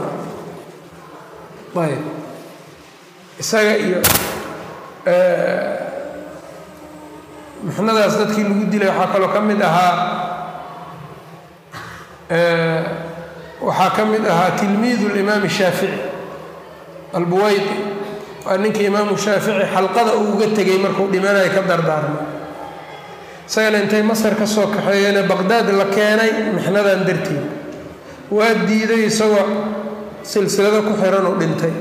ayb isaga iyo muxnadaas dadkii lagu dilay waxaa kaloo ka mid ahaa waxaa ka mid ahaa tilmiidu limaam shaafici albuwaydi waa ninkii imaamu shaafici xalqada uu uga tegay markuu dhimanayo ka dardaarmay isagana intay masar ka soo kaxeeyeene baqdaad la keenay mixnadan darteed waa diiday isagoo silsilado ku xiran oo dhintay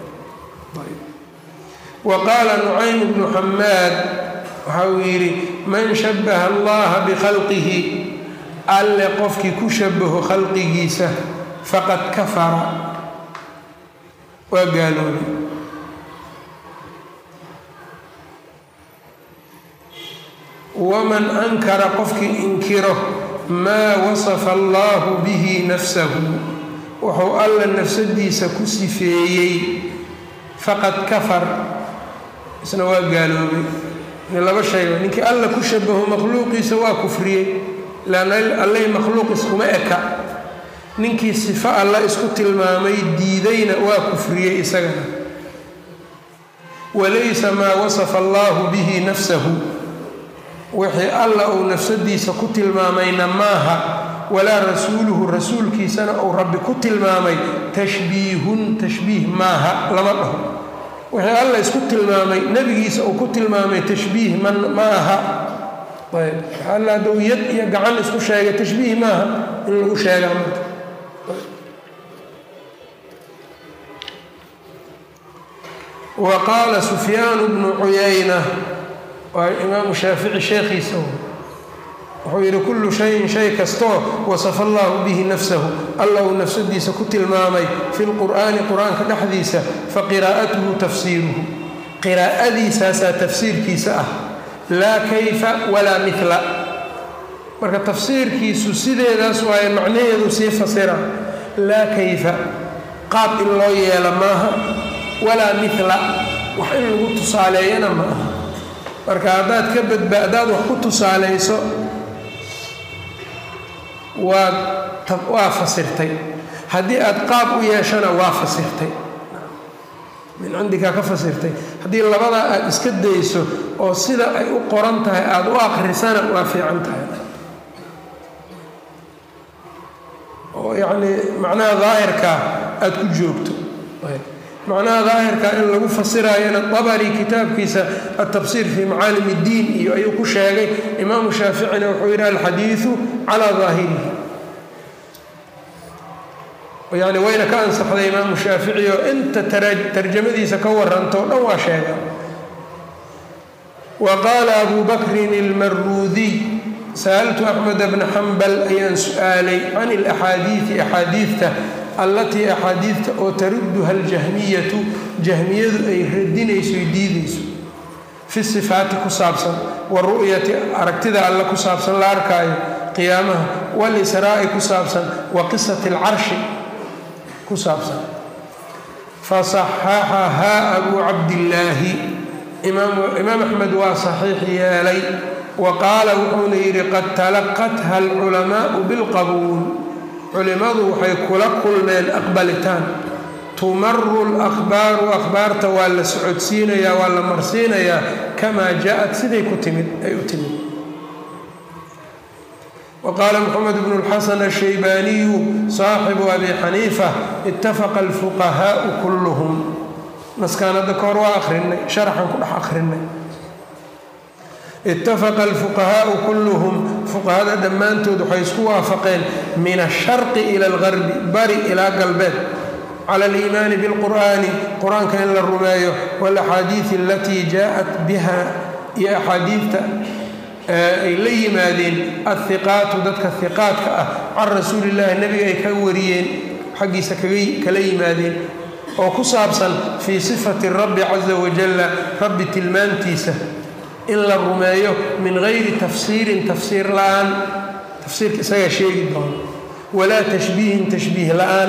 wa qaala nucaym bnu xamaad waxa uu yidhi man shabbaha allaha bikhalqihi alle qofkii ku shabaho khalqigiisa faqad kafara waa gaaloobay waman ankara qofkii inkiro maa wasafa allahu bihi nafsahu wuxuu alla nafsadiisa ku sifeeyey faqad kafar isna waa gaaloobay ni laba shayba ninkii alla ku shabaho makhluuqiisa waa kufriyey laanna allay makhluuq iskuma eka ninkii sifo alla isku tilmaamay diidayna waa kufriyey isagana. walaysa maa wasafa allaahu bihi nafsahu, wixii alla uu nafsadiisa ku tilmaamayna maaha, walaa rasuuluhu rasuulkiisana uu rabbi ku tilmaamay tashbiihun tashbiih maaha, lama dhaho. wixii alla isku tilmaamay nebigiisa uu ku tilmaamay tashbiih ma aha. ayb alla hadduu yad iyo gacan isku sheegay tashbiih maaha in lagu sheegaa marka. wa qaala sufyaan bnu cuyayna, waa imaamu shaafici sheekhiisa, wuxuu yidhi kullu shayin shay kastoo wasafa allaahu bihi nafsahu, alla uu nafsadiisa ku tilmaamay fi lqur'aani qur-aanka dhexdiisa, fa qiraa'atuhu tafsiiruhu, qiraa'adiisaasaa tafsiirkiisa ah, laa kayfa walaa mila. marka tafsiirkiisu sideedaas waaye, macnaheedu sii fasira. laa kayfa qaab in loo yeela maaha, walaa mila wax in lagu tusaaleeyana ma aha. marka haddaad ka badba haddaad wax ku tusaalayso waad waa fasirtay, haddii aad qaab u yeeshana waa fasirtay, min cindikaa ka fasirtay. haddii labadaa aad iska dayso oo sida ay u qoran tahay aada u akrisana waa fiican tahay, oo yacnii macnaha daahirkaa aada ku joogto. macnaha daahirkaa in lagu fasiraayana dabari kitaabkiisa atafsiir fii macaalim iddiin iyo ayuu ku sheegay. imaamu shaaficina wuxuu yidhi alxadiidu calaa daahirihi, yani wayna ka ansaxday imaamu shaafici oo inta tarjamadiisa ka waranto o dhan waa sheega. wa qaala abu bakrin ilmaruudiy sa'altu axmed bna xambal ayaan su-aalay can ilaxaadiidi axaadiidta allatii axaadiidta oo tarudduha aljahmiyatu jahmiyadu ay radinayso y diidayso, fi sifaati ku saabsan, waru'yati aragtida alle ku saabsan la arkaayo qiyaamaha, walisraa'i ku saabsan, wa qisati alcarshi ku saabsan. fasaxaxahaa abuu cabdillaahi, imaam axmed waa saxiix yeelay. wa qaala wuxuuna yidhi qad talaqatha alculamaa'u bilqabuul, culimadu waxay kula kulmeen aqbalitaan. tumaru lakhbaaru akhbaarta waa la socodsiinayaa, waa la marsiinayaa, kamaa jaa-ad siday ku timid ay u timid. wa qaala moxamed bnu lxasan ashaybaaniyu saaxibu abi xaniifa ittafaqa alfuqahaau kulluhum. naskaanadda ka hor waa akhrinay, sharaxan ku dhex akhrinay. ittafaqa alfuqahaau kulluhum, fuqahada dhammaantood waxay isku waafaqeen min asharqi ila algarbi, bari ilaa galbeed, cala aliimaani bilqur'aani, qur-aanka in la rumeeyo, waalaxaadiidi alatii jaa-at biha, iyo axaadiidta ay la yimaadeen athiqaatu dadka hiqaadka ah, can rasuuli illaahi nebiga ay ka wariyeen, xaggiisa kala yimaadeen, oo ku saabsan fii sifati rabbi caza wajalla, rabbi tilmaantiisa in la rumeeyo, min gayri tafsiirin tafsiir la-aan, tafsiirka isagaa sheegi doono, walaa tashbiihin tashbiih la-aan.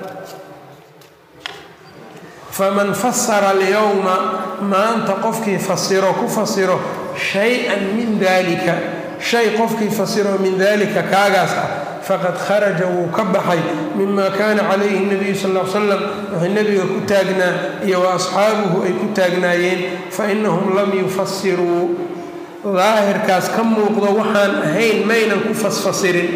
faman fasara alyowma, maanta qofkii fasiro ku fasiro shay-an min dalika, shay qofkii fasiro min dalika kaagaas ah, faqad kharaja wuu ka baxay mima kaana calayhi nabiyu sal l slam, waxay nebiga ku taagnaa iyo wa asxaabuhu ay ku taagnaayeen. fainahum lam yufasiruu, daahirkaas ka muuqdo waxaan ahayn maynan ku fasfasirin,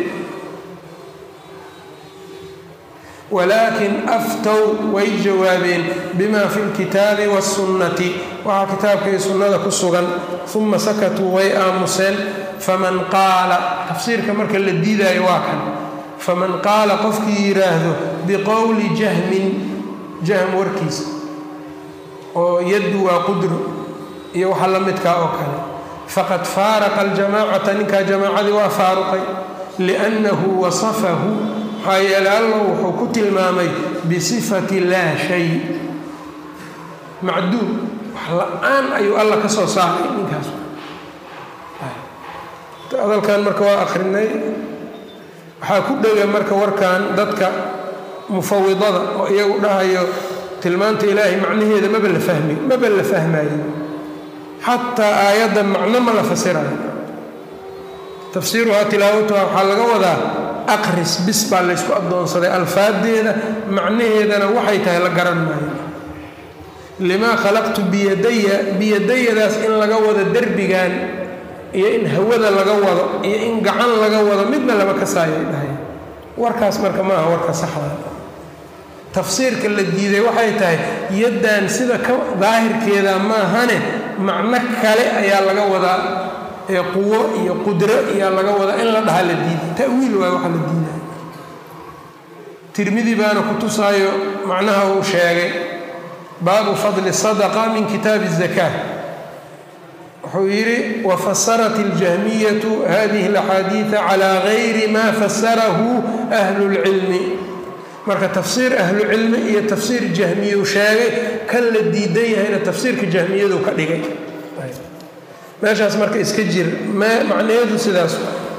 walaakin aftow way jawaabeen bima fi lkitaabi waasunnati, waxaa kitaabka iyo sunnada ku sugan. uma sakatuu way aamuseen. faman qaala, tafsiirka marka la diidaayo waa kan, faman qaala qofkii yidhaahdo biqowli jahmin, jahm warkiisa oo yaddu waa qudru iyo waxa la midkaa oo kale, faqad faaraqa aljamaacata, ninkaa jamaacadii waa faaruqay. liannahu wasafahu, maxaa yeele alla wuxuu ku tilmaamay bisifati laa shay, macduum, wax la-aan ayuu alla ka soo saaray ninkaas. hadalkan marka waa akhrinay. waxaa ku dhega marka warkan dadka mufawidada oo iyagu dhahayo tilmaanta ilaahay macnaheeda maba la fahmi maba la fahmayo, xataa aayadda macno ma la fasirayo. tafsiiruhaa tilaawatuha waxaa laga wadaa aqris bis baa laysku addoonsaday alfaadeeda macnaheedana waxay tahay la garan maayo limaa khalaqtu biyadaya biyadayadaas in laga wado derbigan iyo in hawada laga wado iyo in gacan laga wado midna lama kasaayay dhahay warkaas marka maaha warka saxda tafsiirka la diiday waxay tahay yaddan sida ka daahirkeeda maahane macno kale ayaa laga wadaa ee quwo iyo qudro ayaa laga wadaa in la dhaha la diiday ta'wiil waa waxa la diiday tirmidhi baana ku tusaayo macnaha uu sheegay baabu fadli sadaqa min kitaab az-zakah wuxuu yidhi wafassarat aljahmiyatu hadihi alaxaadiida calaa gayri maa fassarahu ahlu lcilmi marka tafsiir ahlu cilmi iyo tafsiir jahmiyuu sheegay kan la diidan yahayna tafsiirka jahmiyadu ka dhigay meeshaas marka iska jir macnaheedu sidaas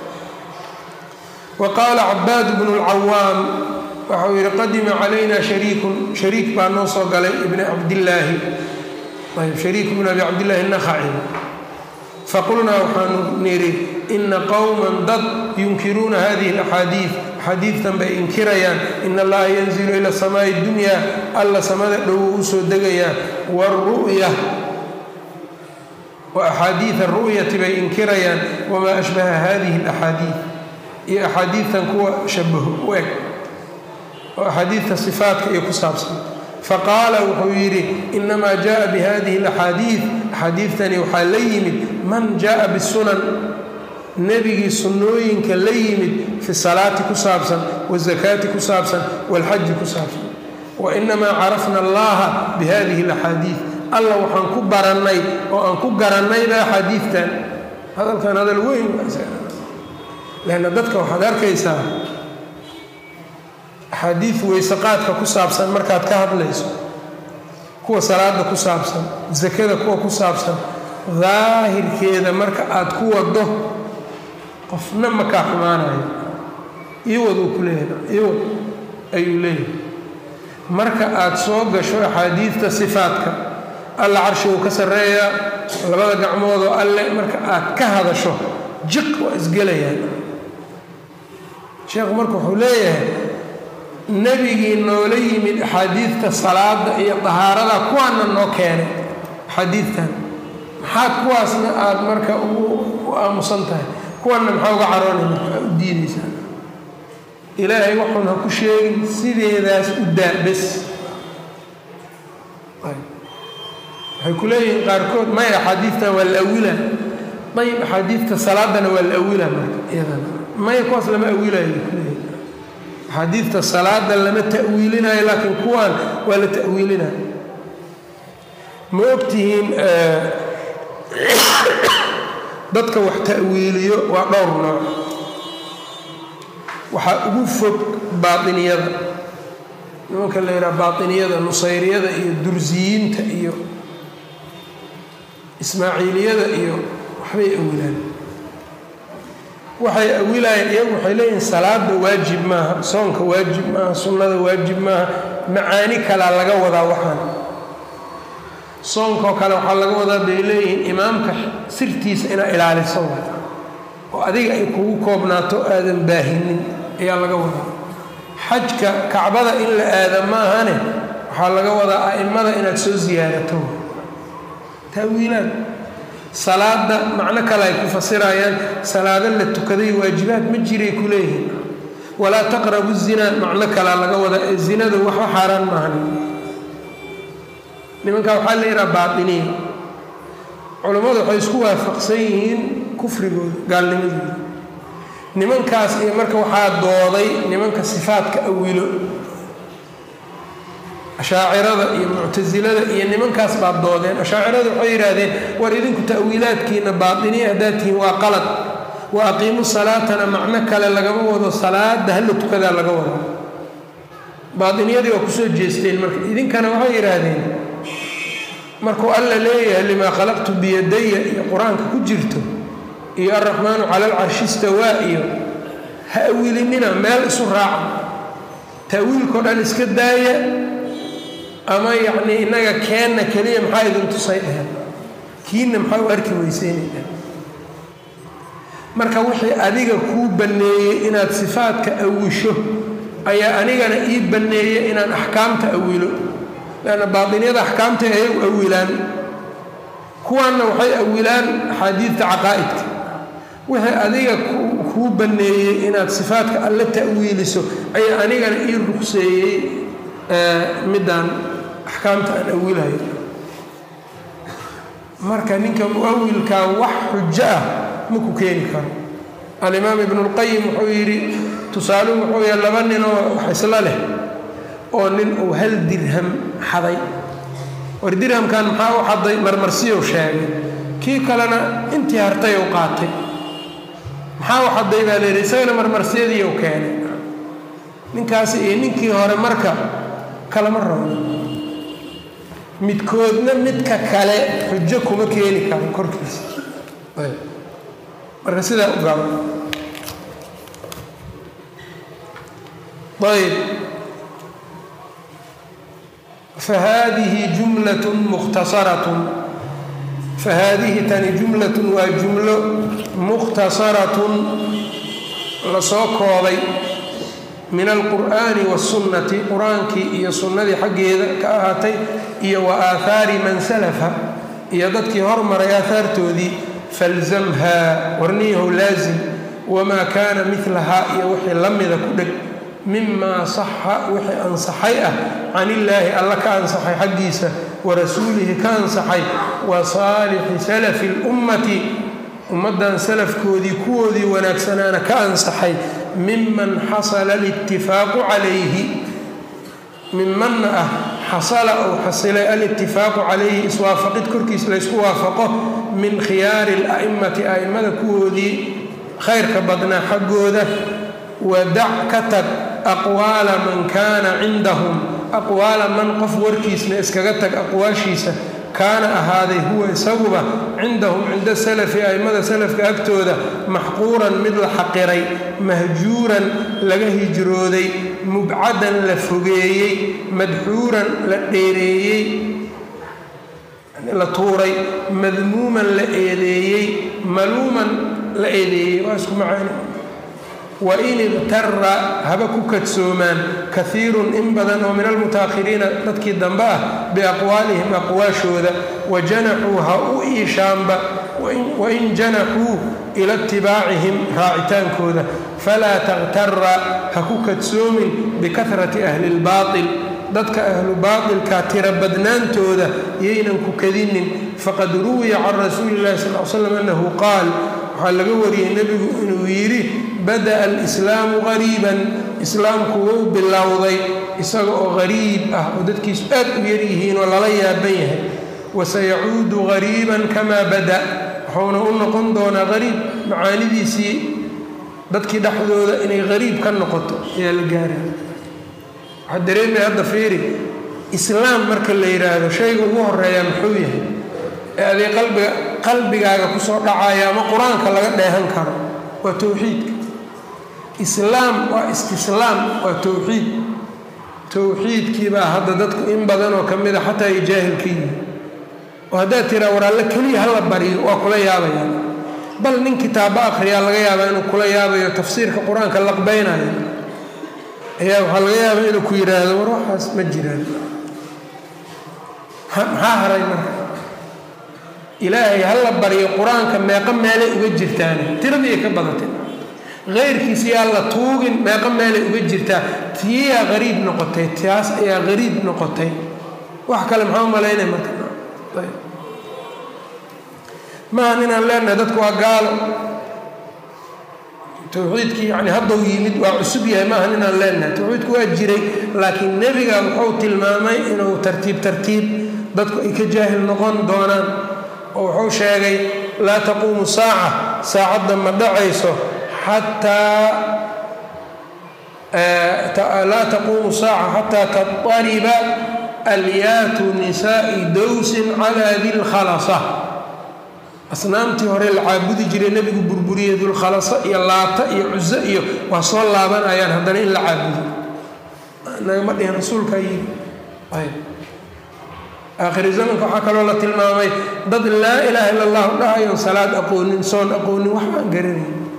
wa qaala cabaad bnu lcawaam waxau yidhi qadima calayna shariikun shariik baa noo soo galay ibni cabdillaahi shariik ibn abi cabdillahi nakhaci faqulnaa waxaanu nidhi ina qowman dad yunkiruuna hadihi alaxaadiid axaadiidtan bay inkirayaan ina allaha yanzilu ila samaa'i dunyaa alla samada dhow u soo degayaa waaru'ya wa axaadiid aru'yati bay inkirayaan wamaa ashbaha hadihi alaxaadiid iyo axaadiidtan kuwa shabaho u eg oo axaadiidta sifaatka iyo ku saabsan faqaala wuxuu yidhi inamaa jaءa bihadihi alaxaadiid axaadiidtani waxaa la yimid man jaءa bisunan nebigii sunnooyinka la yimid fi salaati ku saabsan wazakaati ku saabsan walxaji ku saabsan wainamaa carafna allaha bihadihi alaxaadiid alla waxaan ku barannay oo aan ku garannayba axaadiidtan hadalkan hadal weyn lanna dadka waxaad arkaysaa axaadiid weyseqaadka ku saabsan markaad ka hadlayso kuwa salaada ku saabsan zakada kuwa ku saabsan daahirkeeda marka aad ku wado qofna makaa xumaanayo iwad uu ku leeyahay iwad ayuu leeyahay marka aad soo gasho axaadiidta sifaadka alla carshiguu ka sarreeyaa labada gacmoodoo alle marka aad ka hadasho jiq waa isgelayaan sheekhu marka wuxuu leeyahay nebigii noola yimid axaadiidta salaada iyo dahaarada kuwaana noo keenay axaadiidtan maxaad kuwaasna aada marka u aamusan tahay kuwanna maxaa uga caroonay marka u diidaysaa ilaahay waxuun ha ku sheegin sideedaas u daa bes waxay ku leeyihiin qaarkood may axaadiidtan waa la awila ayb axaadiidta salaadana waa la awila marka iyadana may kuwaas lama awilayo kuleeyahy axaadiidta salaada lama ta'wiilinayo laakiin kuwaan waa la ta'wiilinayo ma ogtihiin dadka wax ta'wiiliyo waa dhowr nooc waxaa ugu fog baatiniyada nimanka la yidhaha baatiniyada nusayriyada iyo dursiyiinta iyo ismaaciiliyada iyo waxbay awilaan waxay awilayeen iyagu waxay leeyihiin salaada waajib maaha soonka waajib maaha sunnada waajib maaha macaani kalaa laga wadaa waxaan soonkoo kale waxaa laga wadaa bay leeyihiin imaamka sirtiisa inaa ilaaliso oo adiga ay kugu koobnaato aadan baahinin ayaa laga wadaa xajka kacbada in la aada maahane waxaa laga wadaa a'immada inaad soo siyaarato taawiilaad salaada macno kale ay ku fasirayaan salaado la tukaday waajibaad ma jiray ku leeyihiin walaa taqrabu zinaa macno kalea laga wadaa ee zinada waxba xaaraan maahan nimankaa waxaa la yidhaha baatiniya culammadu waxay isku waafaqsan yihiin kufrigooda gaalnimadooda nimankaas iyo marka waxaa dooday nimanka sifaadka awilo ashaacirada iyo muctasilada iyo nimankaas baa doodeen ashaacirada waxay yidhaahdeen war idinku ta'wiilaadkiina baatiniya haddaad tihiin waa qalad wa aqiimu salaatana macno kale lagama wado salaada hala tukadaa laga wado baatiniyadii waa kusoo jeesteen marka idinkana waxay yidhaahdeen markuu alla leeyahay limaa khalaqtu biyadaya iyo qur-aanka ku jirto iyo alraxmaanu cala alcarshi istawaa iyo ha awilinina meel isu raaca ta'wiilkao dhan iska daaya ama yacnii innaga keenna keliya maxaa idin tusay dheheen kiinna maxaa u arki weyseynay dheheen marka wixii adiga kuu baneeyay inaad sifaadka awisho ayaa anigana ii baneeyay inaan axkaamta awilo laana baatiniyada axkaamta ay awilaan kuwana waxay awilaan xadiidta caqaa'idka wixii adiga kuu baneeyay inaad sifaadka alla ta'wiiliso ayaa anigana ii ruqseeyay midaan axkaamta aan awilayo marka ninka muawilka wax xujo ah ma ku keeni karo alimaam ibn اlqayim wuxuu yidhi tusaaluhu wuxuu yahay laba nin oo wax isla leh oo nin uu hal dirham xaday war dirhamkan maxaa u xaday marmarsiyow sheegay kii kalena intii hartay u qaatay maxaa u xaday baa la yidhi isagana marmarsiyadii u keenay ninkaasi iyo ninkii hore marka kalama rabo midkoodna midka kale xujo kuma keeni karo korkiisa marka sidaa u gaabo ayb fahadihi jumlatun mukhtasaratun fahadihi tani jumlatun waa jumlo mukhtasaratun la soo koobay min alqur'aani waasunnati qur-aankii iyo sunnadii xaggeeda ka ahaatay iyo wa aathaari man salafa iyo dadkii hormaray aahaartoodii falzamhaa warniyahow laazim wamaa kaana milahaa iyo wixii la mida ku dheg mimaa saxa wixii ansaxay ah can illaahi alla ka ansaxay xaggiisa wa rasuulihi ka ansaxay wa saalixi salafi lummati ummaddan salafkoodii kuwoodii wanaagsanaana ka ansaxay miman xasala alitifaaqu calayhi mimanna ah xasala ou xasilay alitifaaqu calayhi iswaafaqid korkiis laysku waafaqo min khiyaari ala'immati a'immada kuwoodii khayrka badnaa xaggooda wadac ka tag aqwaala man kaana cindahum aqwaala man qof warkiisna iskaga tag aqwaashiisa kaana ahaaday huwa isaguba cindahum cinda salafi a'immada salafka agtooda maxquuran mid la xaqiray mahjuuran laga hijrooday mubcadan la fogeeyey madxuuran la dheereeyey la tuuray madmuuman la eedeeyey maluuman la eedeeyey waa isku macaani wain iqtara haba ku kadsoomaan kaiirun in badan oo min almutaakhiriina dadkii dambe ah biaqwaalihim aqwaashooda wajanaxuu ha u iishaanba wain janaxuu ila itibaacihim raacitaankooda falaa taqtara ha ku kadsoomin bikahrati ahli lbaail dadka ahlu baailka tira badnaantooda yaynan ku kadinin faqad ruwiya can rasuuli illahi sal l slam annahu qaal waxaa laga wariyey nebigu inuu yidhi bada'a alislaamu qariiban islaamku wuu bilowday isaga oo qariib ah oo dadkiisu aad u yar yihiin oo lala yaaban yahay wasayacuudu qariiban kamaa bada wuxuuna u noqon doonaa qariib macaanidiisii dadkii dhexdooda inay qariib ka noqoto ayaa la gaara waxaa dareemaya hadda fiiri islaam marka la yidhaahdo shayga ugu horeeyaa muxuu yahay ee aday qalbiga qalbigaaga kusoo dhacaya ama qur-aanka laga dheehan karo waa towxiidka islaam waa istislaam waa towxiid towxiidkii baa hadda dadku in badan oo ka mid a xataa ay jaahilka yihiin oo haddaad tiraa war alle keliya hala bariyo waa kula yaabayaan bal nin kitaabo akhriyaa laga yaabaa inuu kula yaabayo tafsiirka qur-aanka laqbaynayo ayaa waxaa laga yaabaa inuu ku yidhaahdo war waxaas ma jiraan maxaa haray marka ilaahay hala baryo qur-aanka meeqa meelay uga jirtaan tiradii ay ka badatay keyrkiisa yaa la tuugin meeqa meelay uga jirtaa tiyaa qariib noqotay taas ayaa qariib noqotay wax kale maxaa u malaynaya marka maahan inaan leenahay dadku waa gaalo towxiidkii yani haddau yimid waa cusub yahay maahan inaan leenahay towxiidku waa jiray laakiin nebiga wuxuu tilmaamay inuu tartiib tartiib dadku ay ka jaahil noqon doonaan oo wuxuu sheegay laa taquumu saaca saacadda ma dhacayso xataa laa taquumu saaca xataa taطariba alyaatu nisaa'i dowsin calaa dilkhalasa asnaamtii hore la caabudi jiray nebigu burburiyey dulkhalasa iyo laata iyo cuso iyo waa soo laabanayaan haddana in la caabudo nagama dhihin rasuulkaa yiri aakhiri zamanka waxaa kaloo la tilmaamay dad laa ilaaha illa allahu dhahayoon salaad aqoonin soon aqoonin wax aan garanayn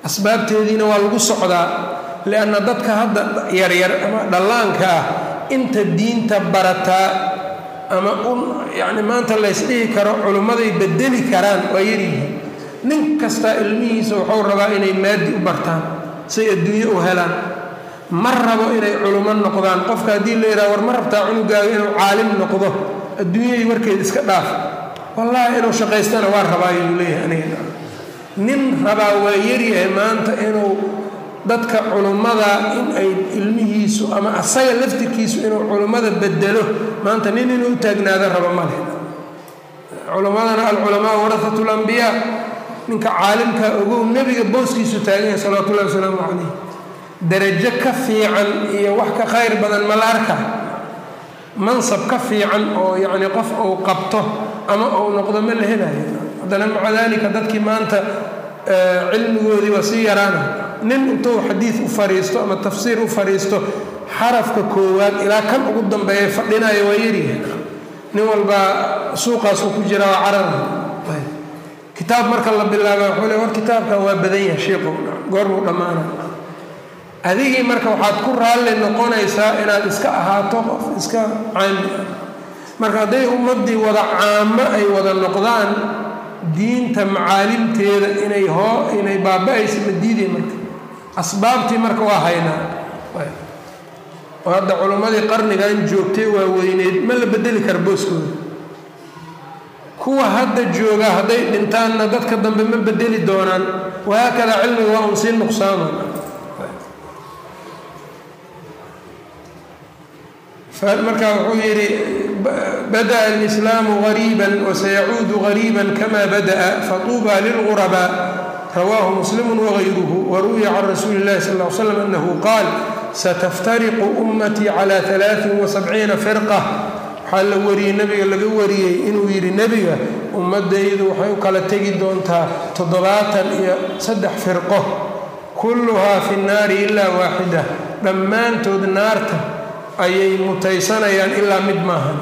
asbaabteediina waa lagu socdaa lianna dadka hadda yaryar ama dhallaanka ah inta diinta barataa ama un yacni maanta laysdhihi karo culimmaday bedeli karaan waa yaryihiin nin kasta ilmihiisa wuxuu rabaa inay maadi u bartaan say adduunyo u helaan ma rabo inay culimo noqdaan qofka haddii la yidhaha war ma rabtaa cunugaaga inuu caalim noqdo adduunyadii warkeeda iska dhaaf wallaahi inuu shaqaystana waa rabaa ayuu leeyahay aniga nin rabaa waa yaryahay maanta inuu dadka culummada in ay ilmihiisu ama asaga laftirkiisu inuu culummada bedelo maanta nin inuu taagnaada rabo ma leh culummadana alculamaa warahatu lambiyaa ninka caalimka ogow nebiga booskiisu taagan yahay salawaatullahi wasalaamu calayh darajo ka fiican iyo wax ka khayr badan ma la arka mansab ka fiican oo yacni qof uu qabto ama uu noqdo ma la helayo haddana maca daalika dadkii maanta cilmigoodii waa sii yaraana nin intuu xadiid u fariisto ama tafsiir u fariisto xarafka koowaad ilaa kan ugu dambeeya fadhinayo waa yaryahay nin walba suuqaasuu ku jira waa carada kitaab marka la bilaaba wuxuu le war kitaabkan waa badan yahay sheikhu goormuu dhammaana adigii marka waxaad ku raalli noqonaysaa inaad iska ahaato qof iska caami marka hadday ummaddii wada caamo ay wada noqdaan diinta macaalimteeda inay hoo inay baaba-aysa ma diiday marka asbaabtii marka waa haynaa oo hadda culimmadii qarnigan joogtay waa weyneed ma la bedeli kara booskooda kuwa hadda jooga hadday dhintaanna dadka dambe ma bedeli doonaan wahaakada cilmiga waa un sii nuqsaama marka wuxuu yidhi bada'a alislaamu gariiban wasayacuudu gariiban kama bada'a fatuuba lilgurabaa rawaahu muslimu wagayruhu waruwiya can rasuuli illahi sal ll ly slam annahu qaal sataftariqu ummatii cala alaain wasabciina firqa waxaa la wariyey nabiga laga wariyey inuu yidhi nebiga ummadaydu waxay u kala tegi doontaa toddobaatan iyo saddex firqo kulluhaa fi nnaari ilaa waaxida dhammaantood naarta ayay mutaysanayaan ilaa mid maahan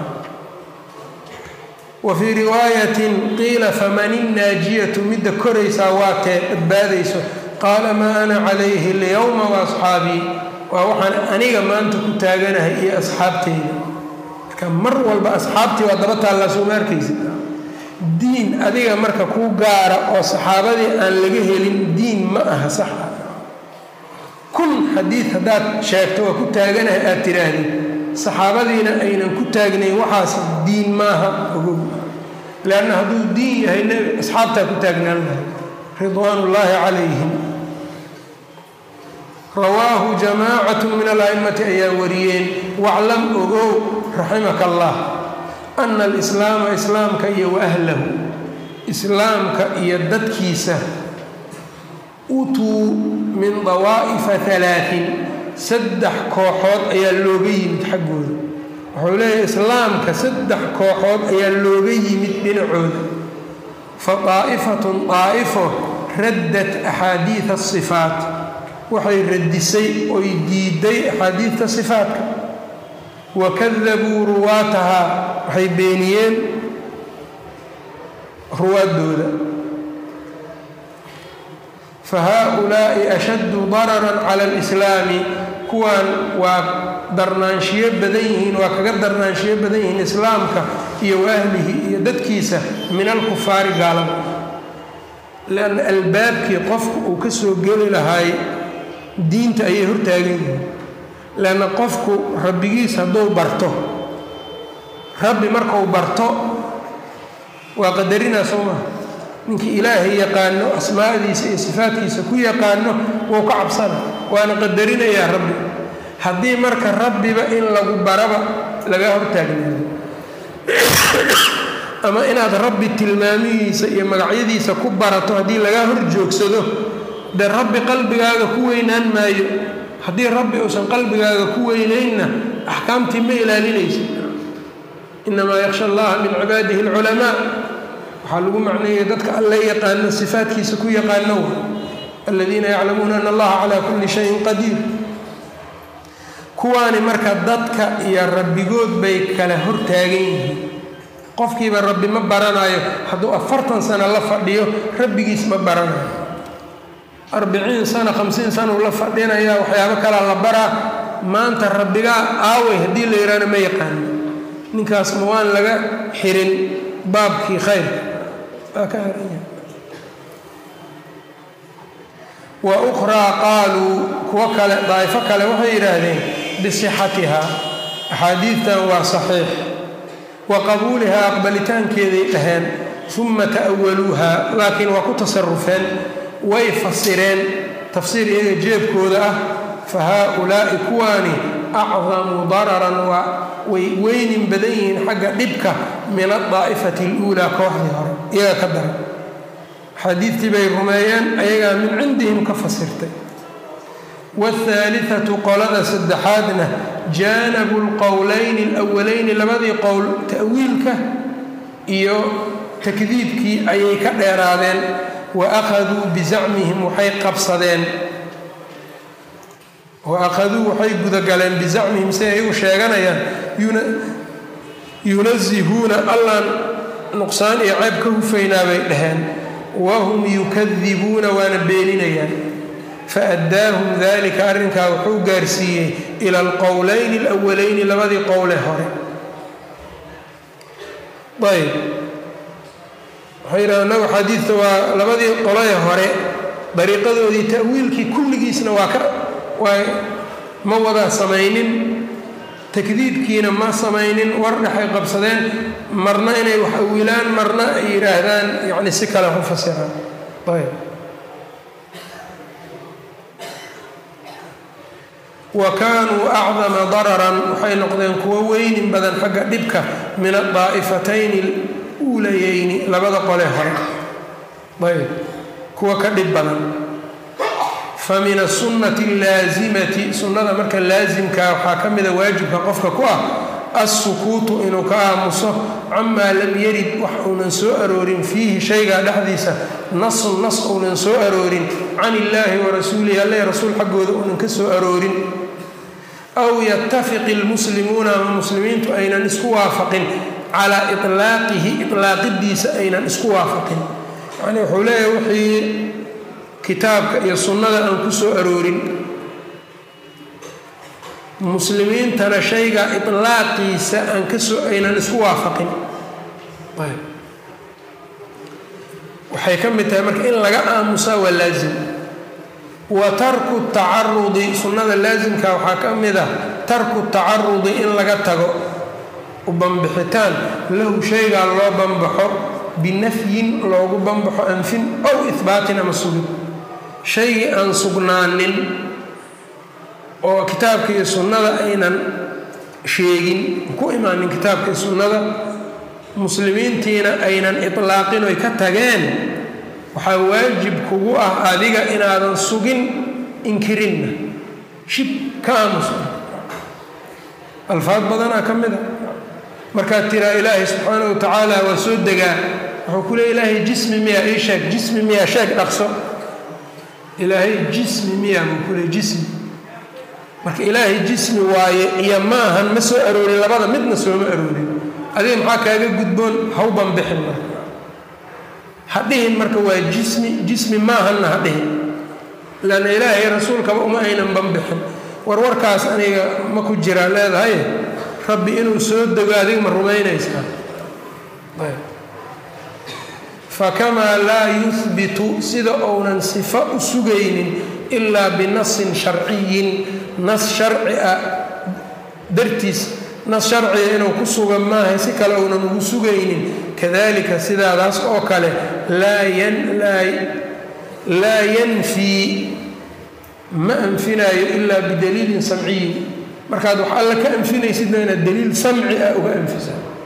wa fii riwaayatin qiila faman innaajiyatu midda koraysaa waa tee badbaadayso qaala maa ana calayhi alyawma wa asxaabii waa waxaan aniga maanta ku taaganahay iyo asxaabteyda marka mar walba asxaabtii waa daba taallaa soo ma arkaysa diin adiga marka kuu gaara oo saxaabadii aan laga helin diin ma aha sax ah kun xadiid haddaad sheegto waa ku taaganahay aad tiraahday saxaabadiina aynan ku taagnayn waxaas diin maaha ogow leanna hadduu diin yahay nebi asxaabtaa ku taagnaan lahay ridwaan ullaahi calayhim rawaahu jamaacatu min ala'immati ayaa wariyeen waclam ogow raximaka allah ana alislaama islaamka iyo wa ahlahu islaamka iyo dadkiisa utuu min dawaa'ifa alaain saddex kooxood ayaa looga yimid xaggooda wuxuu leeyahay islaamka saddex kooxood ayaa looga yimid dhinacooda fa daa'ifatun daa'ifo raddat axaadiida asifaat waxay radisay oy diiday axaadiidta sifaatka wa kadabuu ruwaatahaa waxay beeniyeen ruwaaddooda fahaa-ulaa'i ashaddu dararan cala alislaami kuwaan waa darnaanshiyo badan yihiin waa kaga darnaanshiyo badan yihiin islaamka iyo waahlihi iyo dadkiisa min alkufaari gaalada lianna albaabkii qofku uu ka soo geli lahaay diinta ayay hortaagan yihiin leanna qofku rabbigiis hadduu barto rabbi markuu barto waa qadarinaa soo maha ninkii ilaahay yaqaano asmaadiisa iyo sifaadkiisa ku yaqaano wuu ka cabsana waana qadarinayaa rabbi haddii marka rabbiba in lagu baraba laga hortaagnaado ama inaad rabbi tilmaamihiisa iyo magacyadiisa ku barato haddii laga hor joogsado dee rabbi qalbigaaga ku weynaan maayo haddii rabbi uusan qalbigaaga ku weynaynna axkaamtii ma ilaalinaysa inamaa yakhsha allaha min cibaadihi alculamaa waxaa lagu macneeyay dadka alle yaqaano sifaadkiisa ku yaqaano aladiina yaclamuuna ana allaha calaa kulli shayin qadiir kuwaani marka dadka iyo rabbigood bay kala hortaagan yihiin qofkiiba rabbi ma baranayo hadduu afartan sano la fadhiyo rabbigiis ma baranayo arbaciin sano hamsiin sano la fadhinaya waxyaabo kala la baraa maanta rabbiga aaway haddii la yiraahdo ma yaqaan ninkaas ma waan laga xirin baabkii khayr ka harin wa ukhra qalu kuwa kale daaifa kale waxay yiraahdeen bisihhatiha ahadiithan wa sahih wa qabuliha aqbalitaankeeday dhahan thumma ta'awwaluha laakin wa ku tasarrufan way fasireen tafsiir iyaga jeebkooda ah fa haa'ulaa'i kuwaani acdamu dararan wa way weynin badan yihiin xagga dhibka min ad-daa'ifati al-uulaa kooxdii hore iyaga ka daran xadiidkii bay rumeeyeen ayagaa min cindihim ka fasirtay والثالثة قولنا سدحادنا جانبوا القولين الأولين لبدي قول تأويلك إيو تكذيبك أي كديرادين وأخذوا بزعمهم وحي قبصدين وأخذوا وحي قدقلين بزعمهم سيئوا شيئانا ينزهون الله نقصان إعابكه فينا بينهان وهم يكذبون ونبينين فأداهم ذلك أرنك وحو قارسيه إلى القولين الأولين لبدي قوله هوري طيب حيرا أنه حديث لبدي قوله هوري طريقة ذي تأويلك كل جيسنا واكا وموضع سمينين تكذيب كينا ما سمينين ورنا حي قبصدين مرنا إني وحولان مرنا إيراهدان يعني سكالهم فسران طيب وكانوا أعظم ضررا وحي نقدين كووين بدن حق دبكة من الطائفتين الأوليين لبدا قولها طيب كوا كدب بدن فمن السنة اللازمة سنة مركا لازم كحاكم ذا واجب كقفك كوا السكوت إنه كامصه عما لم يرد وحونا سؤرور فيه شيء قال حديثا نص نص أو سؤرور عن الله ورسوله الله رسول حقه ذو كسؤرور أو يتفق المسلمون والمسلمين أين نسكوا وافق على إطلاقه إطلاق الديس أين نسكوا وافق يعني حولي وحي كتابك يا سنة أن كسؤرور مسلمين ترى شيء إطلاقي سأنكسو أين نسكوا وافقين طيب وحيكم بتامرك إن لقاء مساوى اللازم وترك التعرض سنة اللازم كوحاكم ذا ترك التعرض إن لقاء تقو وبنبحتان له شيء الله بنبحر بنفي لو بنبحر أنف أو إثباتنا مسؤول شيء أن صبنان oo kitaabka iyo sunnada aynan sheegin ku imaanin kitaabka iyo sunnada muslimiintiina aynan itlaaqin oo ka tageen waxa waajib kugu ah adiga inaadan sugin inkirin shib kaamus alfaad badana kamida marka tira ilaahi subhanahu wa ta'ala wa soo dagaa wuxuu ku leeyahay jismi miya isha jismi miya shaak dhaqso ilaahi jismi miya ku leeyahay jismi marka ilaahi jismi waaye iyo maahan ma soo aroorin labada midna soo ma aroorin adeen maxaa kaaga gudboon hawban bixin hadhiin marka waa jismi jismi maahan hadhiin lana ilaahi rasuulka uma aynan banbixin war warkaas aniga ma ku jira leedahay rabbi inuu soo dagaadin ma rumaynaysa فكما لا يثبت سيده أونا صفة سجين إلا بنص شرعي نص شرعي درتيس نص شرعي إنه كسوغا ما هي سكال أونا سجين كذلك سيده راس أوكاله لا ين لا لا ينفي ما أنفنا إلا بدليل سمعي مركاد وحال لك أنفنا سيدنا الدليل سمعي أو أنفسه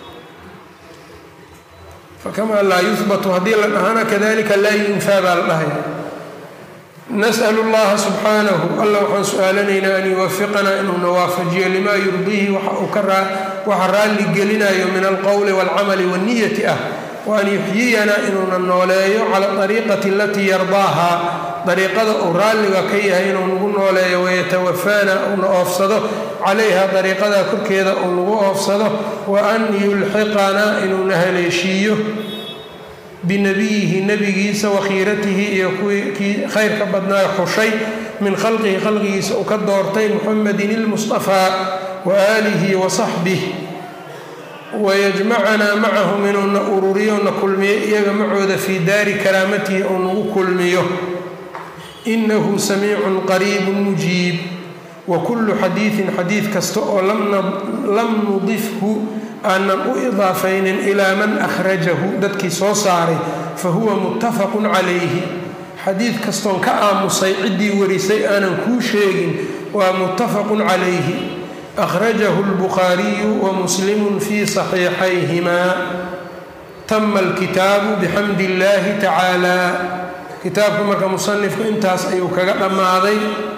فكما لا يثبت هذه الأهانة كذلك لا ينفى بالله نسأل الله سبحانه الله عن سؤالنا أن يوفقنا إنه نوافجي لما يرضيه وكرى وحرى لقلنا من القول والعمل والنية أه وأن يحيينا إنه نولاي على الطريقة التي يرضاها طريقة أورال وكيها إنه نولاي ويتوفانا أو نوفصده عليها طريقة كركيدة أو نوفصده وأن يلحقنا إنه نهليشيه binabiyihi nebigiisa wakhiiratihi iyo kii khayrka badnaa xushay min khalqihi khalqigiisa uu ka doortay muxamedin ilmustafaa wa aalihi wa saxbih wayajmacanaa macahum inuuna ururiyo na kulmiyo iyaga macooda fii daari karaamatihi uu nagu kulmiyo inahu samiicun qariibun mujiib wa kullu xadiidin xadiid kasta oo lam nudifhu aanan u idaafaynin ilaa man akhrajahu dadkii soo saaray fa huwa muttafaqun calayhi xadiid kastoon ka aamusay ciddii warisay aanan kuu sheegin waa muttafaqun calayhi akhrajahu albukhaariyu wa muslimun fii saxiixayhimaa tama alkitaabu bixamdi illaahi tacaala kitaabka marka musanifku intaas ayuu kaga dhammaaday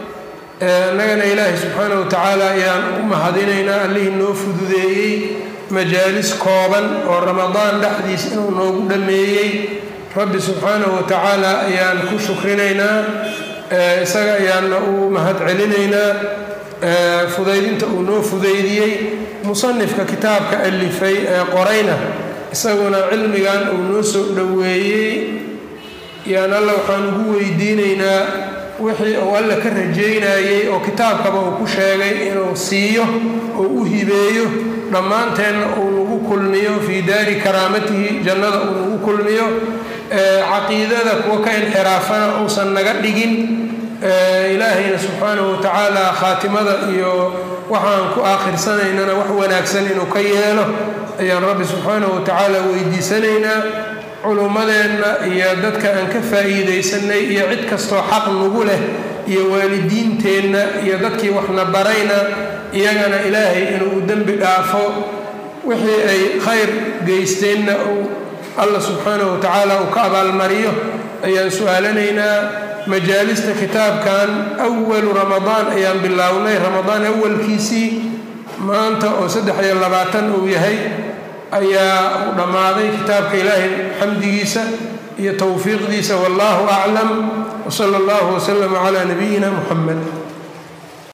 annagana ilaahi subxaana wa tacaala ayaan u mahadinaynaa allihii noo fududeeyey majaalis kooban oo ramadaan dhexdiis inuu noogu dhammeeyey rabbi subxaanahu wa tacaala ayaan ku shukrinaynaa isaga ayaana u mahad celinaynaa fudaydinta uu noo fudaydiyey musanifka kitaabka alifay ee qorayna isaguna cilmigan uu noo soo dhoweeyey yaan alla waxaan ugu weydiinaynaa wixii uu alla ka rajaynayey oo kitaabkaba uu ku sheegay inuu siiyo oo u hibeeyo dhammaanteenna uu nagu kulmiyo fii daari karaamatihi jannada uu nagu kulmiyo caqiidada kuwa ka inxiraafana uusan naga dhigin ilaahayna subxaanahu wa tacaala khaatimada iyo waxaan ku aakhirsanayna wax wanaagsan inuu ka yeelo ayaan rabbi subxaanahu wa tacaala weydiisanaynaa culummadeenna iyo dadka aan ka faa'iidaysanay iyo cid kastoo xaq nagu leh iyo waalidiinteenna iyo dadkii waxna barayna iyagana ilaahay inuu dembi dhaafo wixii ay khayr geysteenna uu alla subxaanahu wa tacaala uu ka abaalmariyo ayaan su-aalanaynaa majaalista kitaabkan awalu ramadaan ayaan bilownay ramadaan awalkiisii maanta oo saddex iyo labaatan uu yahay ayaa u dhammaaday kitaabka ilaahay xamdigiisa iyo towfiiqdiisa wallaahu aclam wsala allahu waslama calaa nabiyina muxamed